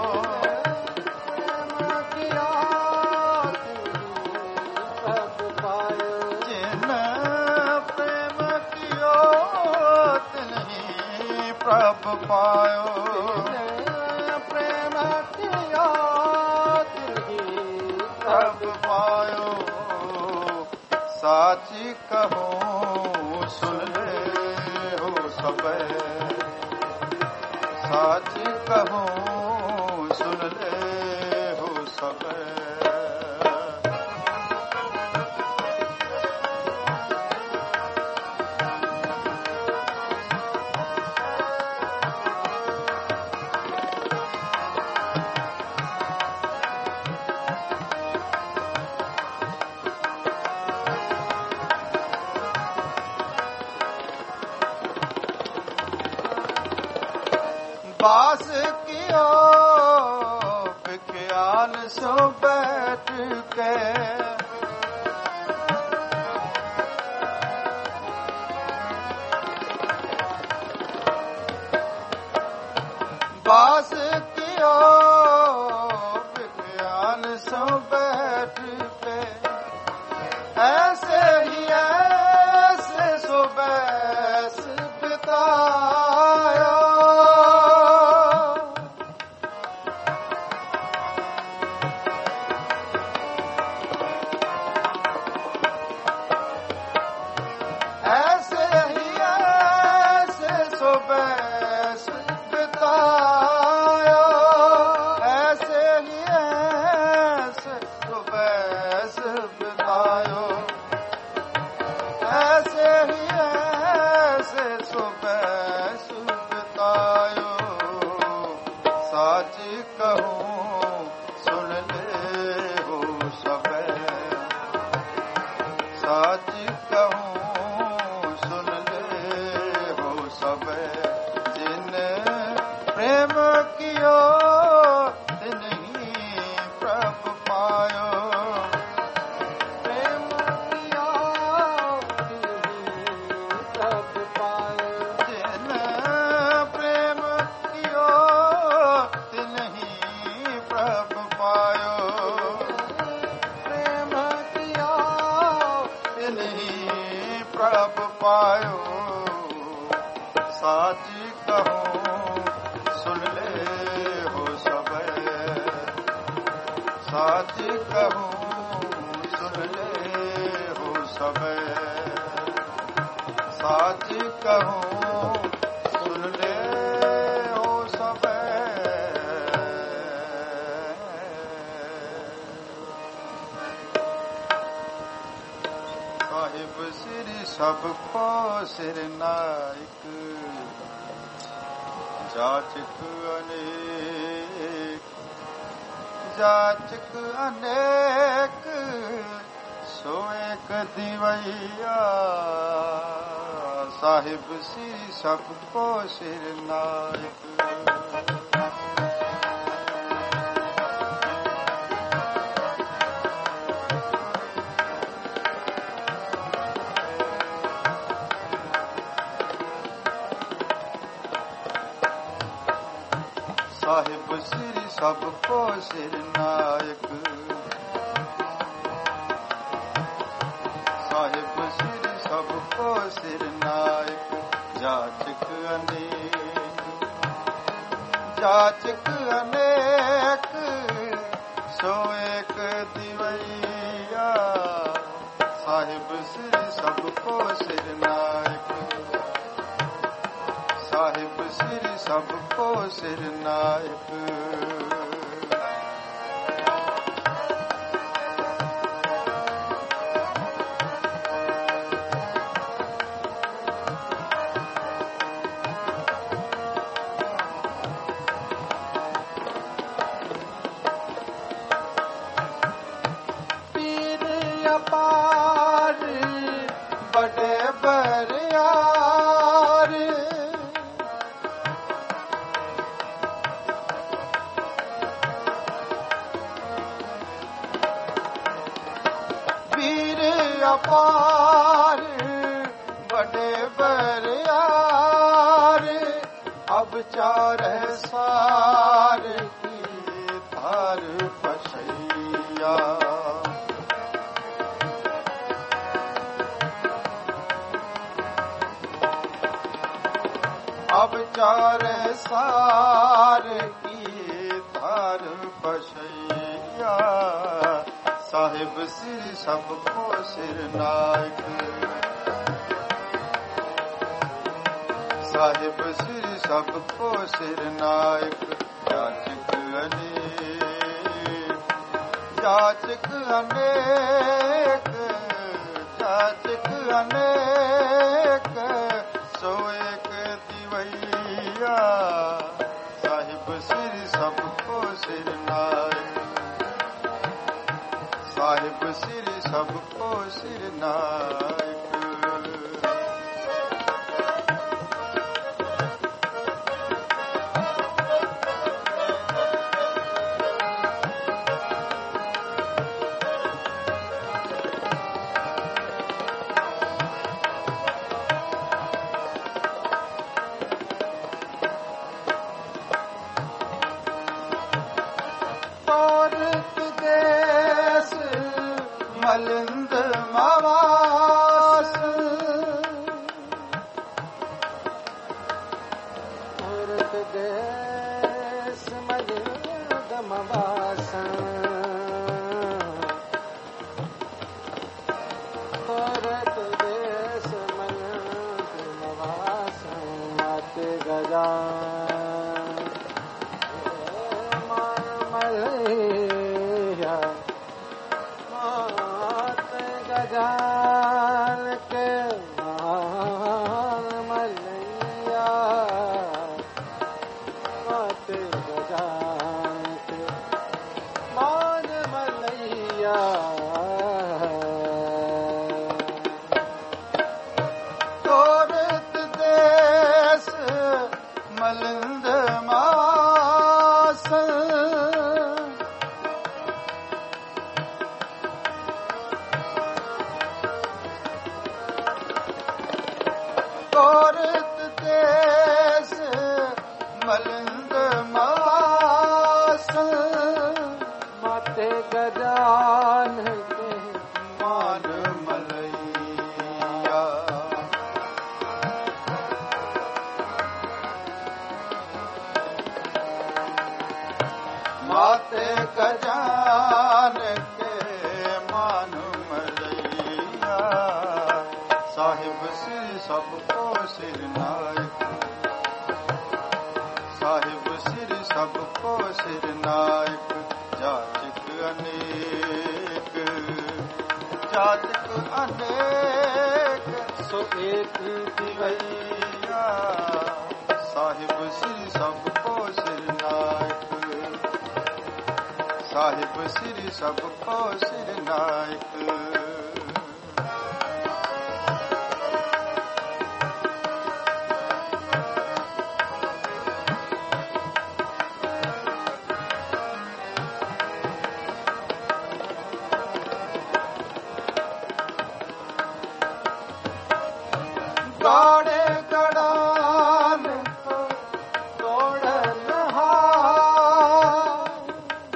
प्रभु पायो प्रेम किया प्रभु पायो साची कहूँ सुन ले हो सब साची कहूँ सुन ले हो सब बास कियो विज्ञान सो बैठ के बास कियो विज्ञान सो बैठ के ऐसे ही ऐसे सो बैस बिताया साची कहूँ सुन ले हो सब साची कहूँ सुन ले हो सब जिन प्रेम कियो तिन्हीं प्रभु पायो प्रेम किया प्रभु पायो जिन प्रेम कियो तिन्हीं प्रभु पायो प्रेम किया तिन्हीं प्रभु पायो साची कहूँ सुन ले हो सब साची कहूँ सुन ले हो सब साची कहूँ सुन ले हो सब साहिब श्री सबको सिर नायक जाचक अनेक जाचक अनेक सो एक दिवैया साहिब श्री सबको सिर नायक साहिब श्री सबको सिर नायक साहिब श्री सबको सिर नायक जाचक अनेक सो एक दिवैया साहिब श्री सबको सिर नायक साहिब श्री सबको सिर नायक पीर अपार बड़े बरियार पीर अपार बड़े बरियार अब चार सार की धार पसैया अब चार सार की धार पसैया साहिब श्री सबको सिर नायक साहिब श्री सबको सिर नायक जाचक अनेक जाचक अनेक जाचक अनेक सो एक दिवैया साहिब श्री सबको सिर नायक साहिब श्री सबको सिर नायक मलिंद मवास औरत देश मलिंद मवास औरत देश मलिंद मवास माते गजा गजान के मान मलैया मत गजान के मान मलैया तोरत देश मलिंद मास तोरत देश मलिंद मास माते गजान के मान मलैया माते गजान के मान मलैया साहिब श्री सबको सिर नायक साहिब श्री सबको सिर नायक जाचक अनेक जाचक अनेक सो एक दिवैया साहिब श्री सबको सिर नायक साहिब श्री सबको सिर नायक गाड़े गड़ान तोड़न हार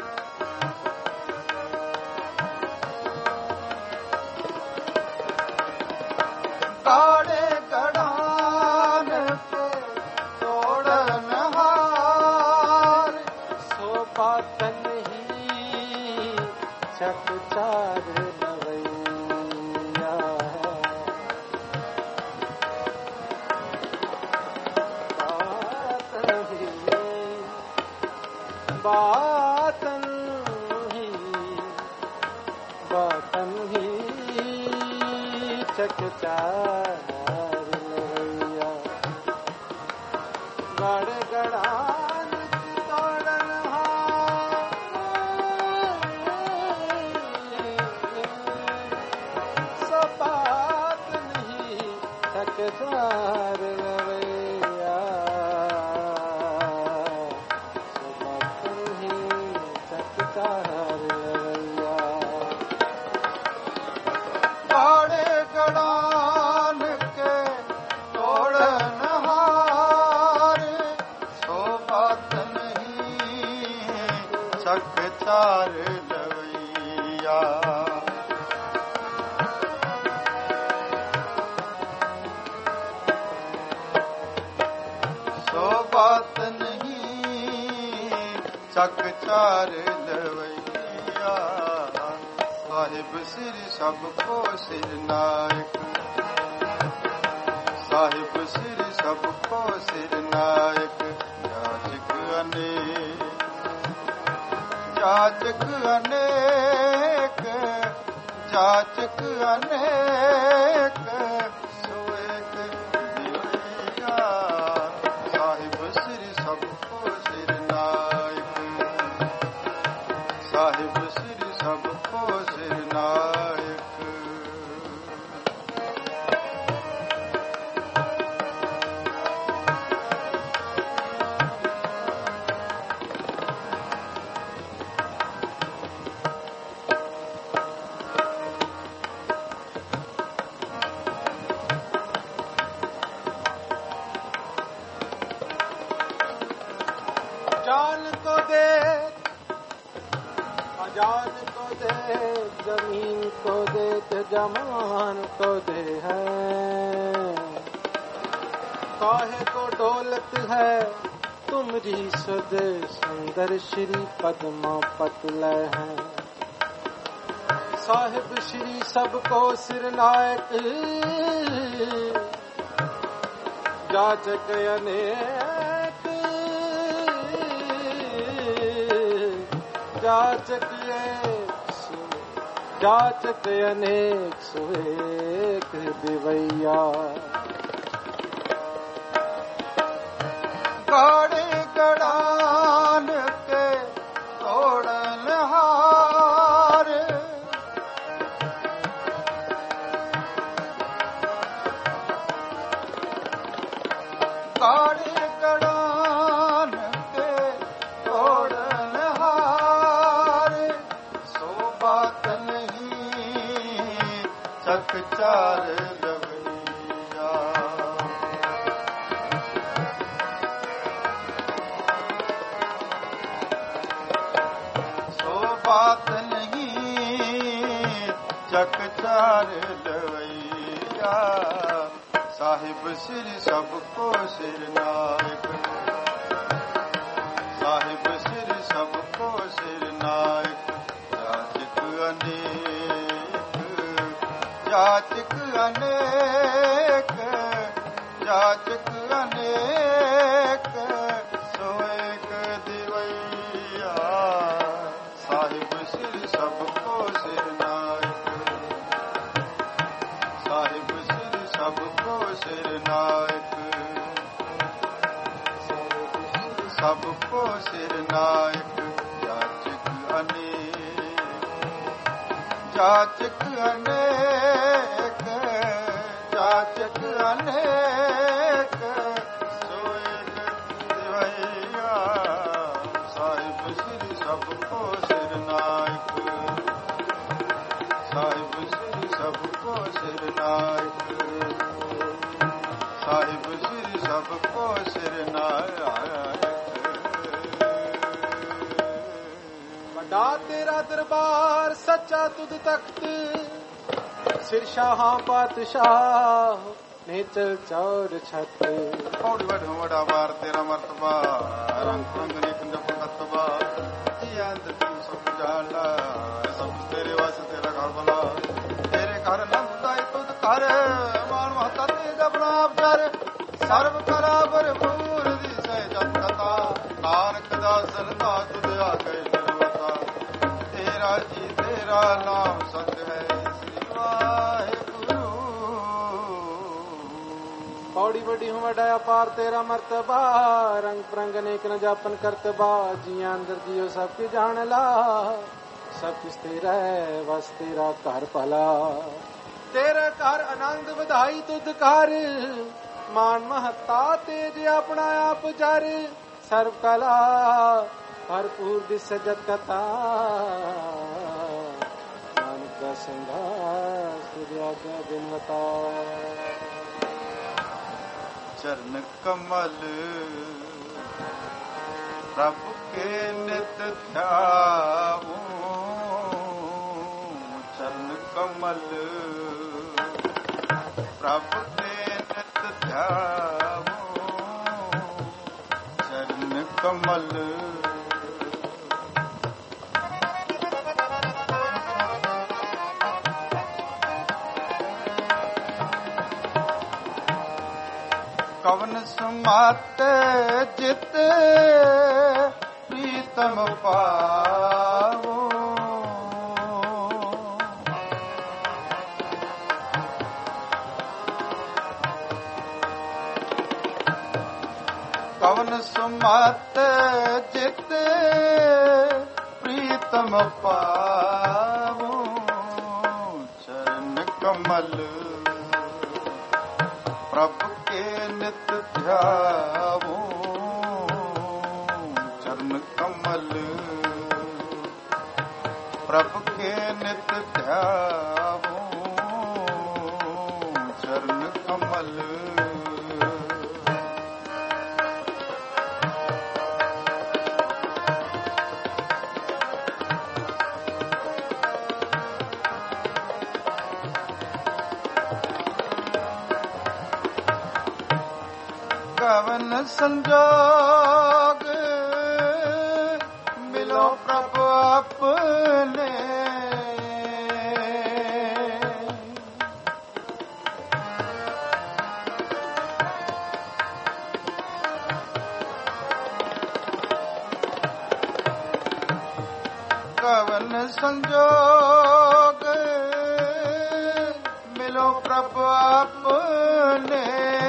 गाड़े गड़ान तोड़न हार सो बातन ही चक चार लवैया बातन ही चक चार लवैया गड़ गड़ान तोड़न सो बातन ही चक चार लवैया गाड़े ਚਾਰ ਲਵਈਆ ਸਾਹਿਬ ਸਿਰ ਸਭ ਕੋ ਸਿਰ ਨਾਇਕ ਸਾਹਿਬ ਸਿਰ ਸਭ ਕੋ ਸਿਰ ਨਾਇਕ ਜਾਚਕ ਅਨੇਕ ਜਾਚਕ ਅਨੇਕ ਜਾਚਕ ਅਨੇਕ ਸੋਇਕ ਦਿਵਈਆ ਸਾਹਿਬ ਸਿਰ ਸਭ ਕੋ ਸਿਰ ਨਾਇਕ ਸਾਹਿਬ ਸਿਰ ਸਭ ਕੋ ਸਿਰ ਨਾਇਕ जान को दे अजान को दे जमीन को दे जमान को दे है काहे को दौलत है तुमरी सुध सुंदर श्री पद्मा पतल है साहिब श्री सबको सिर नायक जाचक अनेक जाचक अनेक सुएक दिवैया गाड़े गड़ान के तोड़न हार गाड़े गड़ान के तोड़न हार सो बात नहीं चक चार लवैया बात नहीं चक चार लवैया साहिब सिर सबको सिर नायक साहिब सिर सबको सिर नायक जाचक अनेक जाचक अनेक जाचक अनेक सोएक दिवैया साहिब सिर सबको सिर नायक साहिब सिर सबको सिर नायक सबको सिर नायक जाचक अनेक जाचक अनेक जाचक अनेक सोएक दिवैया साहिब सिर सबको सिर नायक साहिब सिर सबको सिर नायक साहिब सिर सबको सिर नायक बड़ा तेरा दरबार सच्चा तुद तख्त सिर शाह पातशाह नेचल चौर छत और बड़ा बार तेरा मर्तबा रंग रंग ने कुंज कतबा अंत तू सब जाला सब तेरे वास्ते तेरा घर बना तेरे घर नंदाई तुद कर मान महता तेज अपना कर सर्व करा भरपूर दिसे जत कथा नानक दासन दा तुद आ गए निर्वता तेरा जी तेरा नाम सत है श्री वाहिगुरु पौड़ी बड़ी हूँ वडाया पार तेरा मर्तबा रंग प्रंग अनेक न जापन करतबा जिया अंदर जियो सबके जान ला सब कुछ तेरा है बस तेरा घर भला तेरे घर आनंद बधाई तुद कर मान महता तेज अपना आप जर सर्व कला भरपूर दिस जत कथा नानक का सिंगार सूर्या बिनवता चरण कमल प्रभु के नित ध्याऊं चरण कमल प्रभु के नित ध्याऊं चरण कमल ਕਵਨ ਸੁਮਤ ਜਿਤ ਪ੍ਰੀਤਮ ਪਾਵੋ। ਕਵਨ ਸੁਮਤ ਜਿਤ ਪ੍ਰੀਤਮ ਪਾਵੋ। ਚਰਨ ਕਮਲ ਪ੍ਰਭ ਕੇ ਨਿਤ ਧਿਆਵੋ। ਚਰਨ ਕਮਲ ਪ੍ਰਭ ਕੇ ਨਿਤ ਧਿਆਵੋ। ਚਰਨ ਕਮਲ ਕਵਨ ਸੰਜੋਗ ਮਿਲੋ ਪ੍ਰਭ ਆਪਣੇ। ਕਵਨ ਸੰਜੋਗ ਮਿਲੋ ਪ੍ਰਭ ਆਪਣੇ।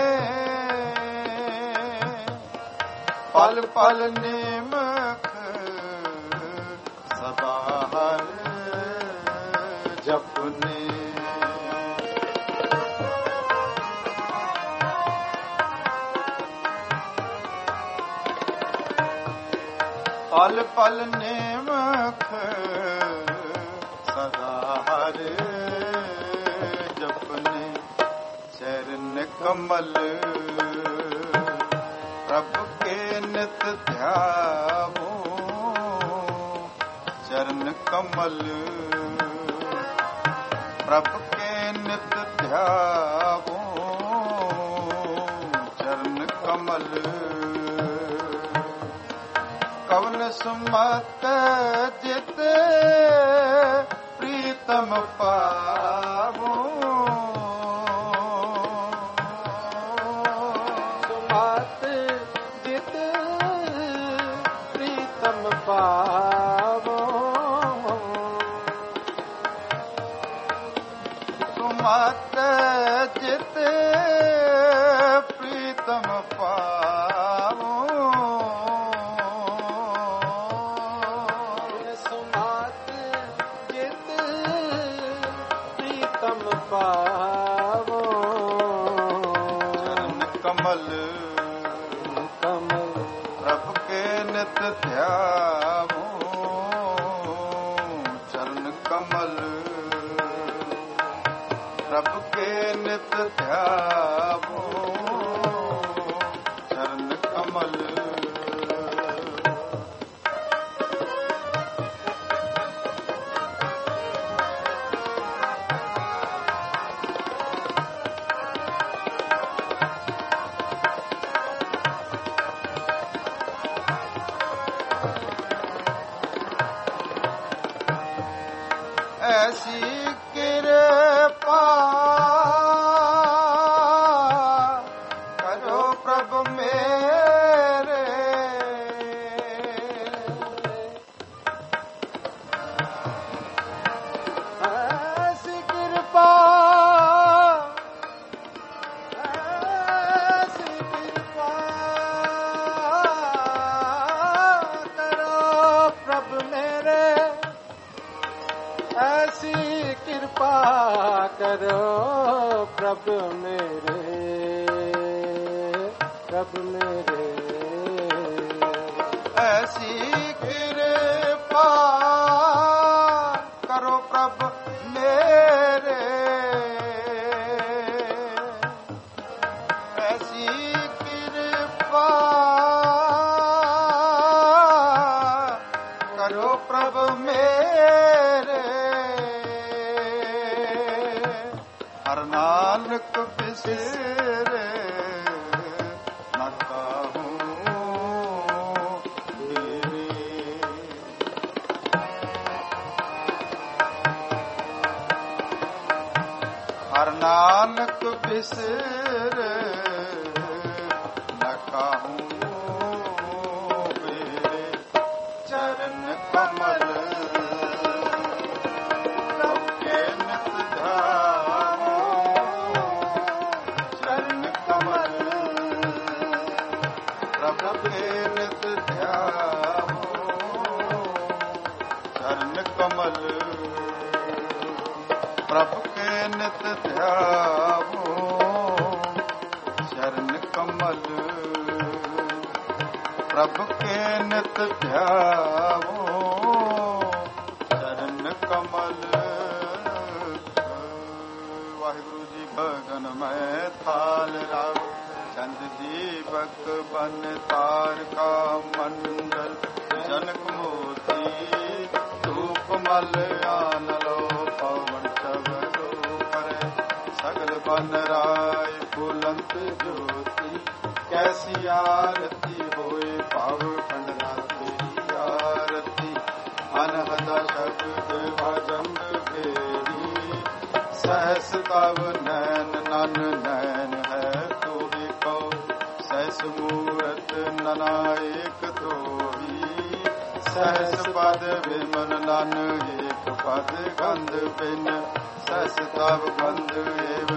ਪਲ ਪਲ ਨਿਮਖ ਸਦਾ ਹਰ ਜਪਨੇ। ਪਲ ਪਲ ਨਿਮਖ ਸਦਾ ਹਰ ਜਪਨੇ। ਚਰਨ ਕਮਲ ਪ੍ਰਭ ਕੇ ਨਿਤ ਧਿਆਵੋ। ਚਰਨ ਕਮਲ ਪ੍ਰਭ ਕੇ ਨਿਤ ਧਿਆਵੋ। ਚਰਨ ਕਮਲ ਕਵਨ ਸੁਮਤ ਜਿਤ ਪ੍ਰੀਤਮ ਪਾਵੋ। ਪਾਵੋ। ਸੁਮਤ ਜਿਤ ਪ੍ਰੀਤਮ ਪਾਵੋ। ਸੁਮਤ ਜਿਤ ਪ੍ਰੀਤਮ ਪਾਵੋ। ਚਰਨ ਕਮਲ ਪ੍ਰਭ ਕੇ ਨਿਤ ਧਿਆਵੋ। ਚਰਨ ਕਮਲ ਪ੍ਰਭ ਕੇ ਨਿਤ ਧਿਆਵੋ। ਚਰਨ ਕਮਲ ਐਸੀ ਕਿਰਪਾ ਕਰੋ ਪ੍ਰਭ ਮੇਰੇ। ਐਸੀ ਕਿਰਪਾ ਕਰੋ ਪ੍ਰਭ ਮੇਰੇ। ऐसी कृपा करो प्रभ मेरे। प्रभ मेरे ऐसी कृपा करो प्रभ मेरे। ऐसी कृपा करो प्रभ मेरे। हर नानक बिसरे न काहूँ तेरे। हर नानक बिसरे ਕਾਹੂ ਮੇਰੇ ਚਰਨ ਕਮਲ ਪ੍ਰਭ ਕੇ ਨਿਤ ਧਿਆਵੋ ਚਰਨ ਕਮਲ ਪ੍ਰਭ ਕੇ ਨਿਤ ਧਿਆਵੋ ਚਰਨ ਕਮਲ ਪ੍ਰਭ ਕੇ ਨਿਤ ਧਿਆਵੋ ਚਰਨ ਕਮਲ ਪ੍ਰਭ ਕੇ ਨਿਤ ਧਿਆਵੋ ਚਰਨ ਕਮਲ ਵਾਹਿਗੁਰੂ ਜੀ ਗਗਨ ਮੈਂ ਥਾਲ ਰਾਗ ਚੰਦ ਦੀਪਕ ਬਨ ਤਾਰਕਾ ਮੰਡਲ ਜਨਕ ਮੋਤੀ ਧੂਪ ਮਲ ਆਨਲੋ ਪਵਨ ਚਵਰੋ ਕਰੇ ਸਗਲ ਬਨ ਰਾਏ ਫੁਲੰਤ ਜੋਤੀ ਕੈਸੀ ਆਰਤੀ ਹੋਏ ਭਾਵ ਖੰਡਨਾ ਤੇਰੀ ਆਰਤੀ ਅਨਹਦ ਸ਼ਬਦ ਭਜਨ ਫੇਰੀ ਸਹਸ ਤਵ ਨੈਨ ਨਨ ਨੈਨ ਹੈ ਤੋਹੀ ਕਉ ਸਹਸ ਮੂਰਤ ਨਨਾਇਕ ਤੋਹੀ ਸਹਸ ਪਦ ਵਿਮਨ ਨਨ ਏਕ ਪਦ ਗੰਧ ਬਿਨ ਸਹਸ ਤਵ ਗੰਧ ਏਵ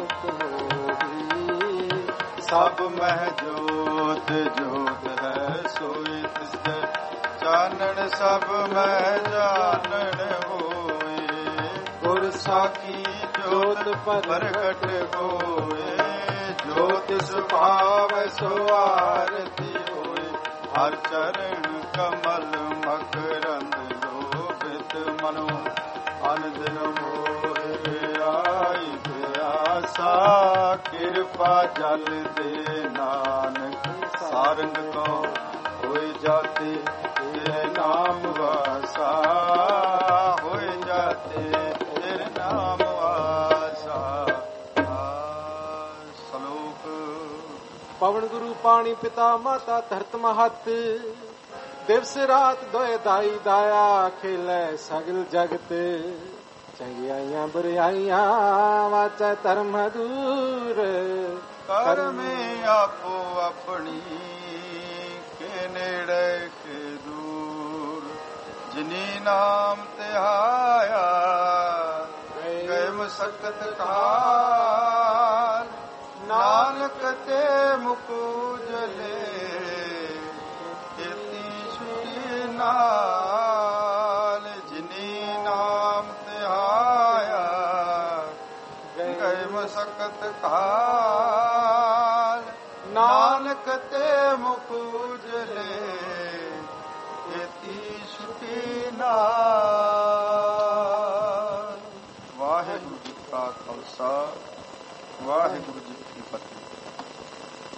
ਸਭ ਮਹਿ ਜੋਤ ਜੋਤ ਹੈ ਸੋਈ ਤਿਸ ਚਾਨਣ ਸਭ ਮਹਿ ਜਾਣਨ ਹੋਏ ਗੁਰ ਸਾਖੀ ਜੋਤ ਪ੍ਰਗਟ ਹੋਏ ਜੋਤ ਸੁਭਾਵ ਸੋ ਆਰਤੀ ਹੋਏ ਹਰ ਚਰਨ ਕਮਲ ਮਕਰੰਦ ਲੋਭਿਤ ਮਨੋ ਅਨੰਦਨ ਮੋਹਿ ਆਈ ਪਿਆਸਾ ਕਿਰਪਾ ਜਲ ਦੇ ਨਾਨਕ ਸਾਰੰਗ ਤੋਂ ਹੋਏ ਜਾਤੇ ਤੇਰੇ ਨਾਮ ਵਾਸਾ ਹੋਏ ਜਾਤੇ ਤੇਰੇ ਨਾਮ ਵਾਸਾ ਸ਼ਲੋਕ ਪਵਨ ਗੁਰੂ ਪਾਣੀ ਪਿਤਾ ਮਾਤਾ ਧਰਤ ਮਹਤ ਦਿਵਸ ਰਾਤ ਦੋਏ ਦਾਈ ਦਾਇਆ ਖੇਲੇ ਸਗਲ ਜਗਤ ਚੰਗਿਆਈਆਂ ਬੁਰਾਈਆਂ ਵਾਚੈ ਧਰਮ ਦੂਰ ਕਰਮੇ ਆਪੋ ਆਪਣੀ ਕੇ ਨੇੜੇ ਕੇ ਦੂਰ ਜਿਨੀ ਨਾਮ ਤੇ ਆਇਆ ਗਏ ਮਸਕਤ ਕਾਲ ਨਾਨਕ ਤੇ ਮੁਕੂਜਲੇ ਕੀਤੀ ਛੁਟੀ ਨਾਲ ਜਿਨੀ ਨਾਮ ਤੇ ਆਇਆ ਗਏ ਮਸਕਤ ਕਾਲ ਨਾਨਕ ਤੇ ਮੁਕੂਜਲੇ ਕੀਤੀ ਛੁਟੀ ਨਾਲ। ਵਾਹਿਗੁਰੂ ਜੀ ਕਾ ਖਾਲਸਾ ਵਾਹਿਗੁਰੂ ਜੀ ਕੀ ਫਤਿਹ।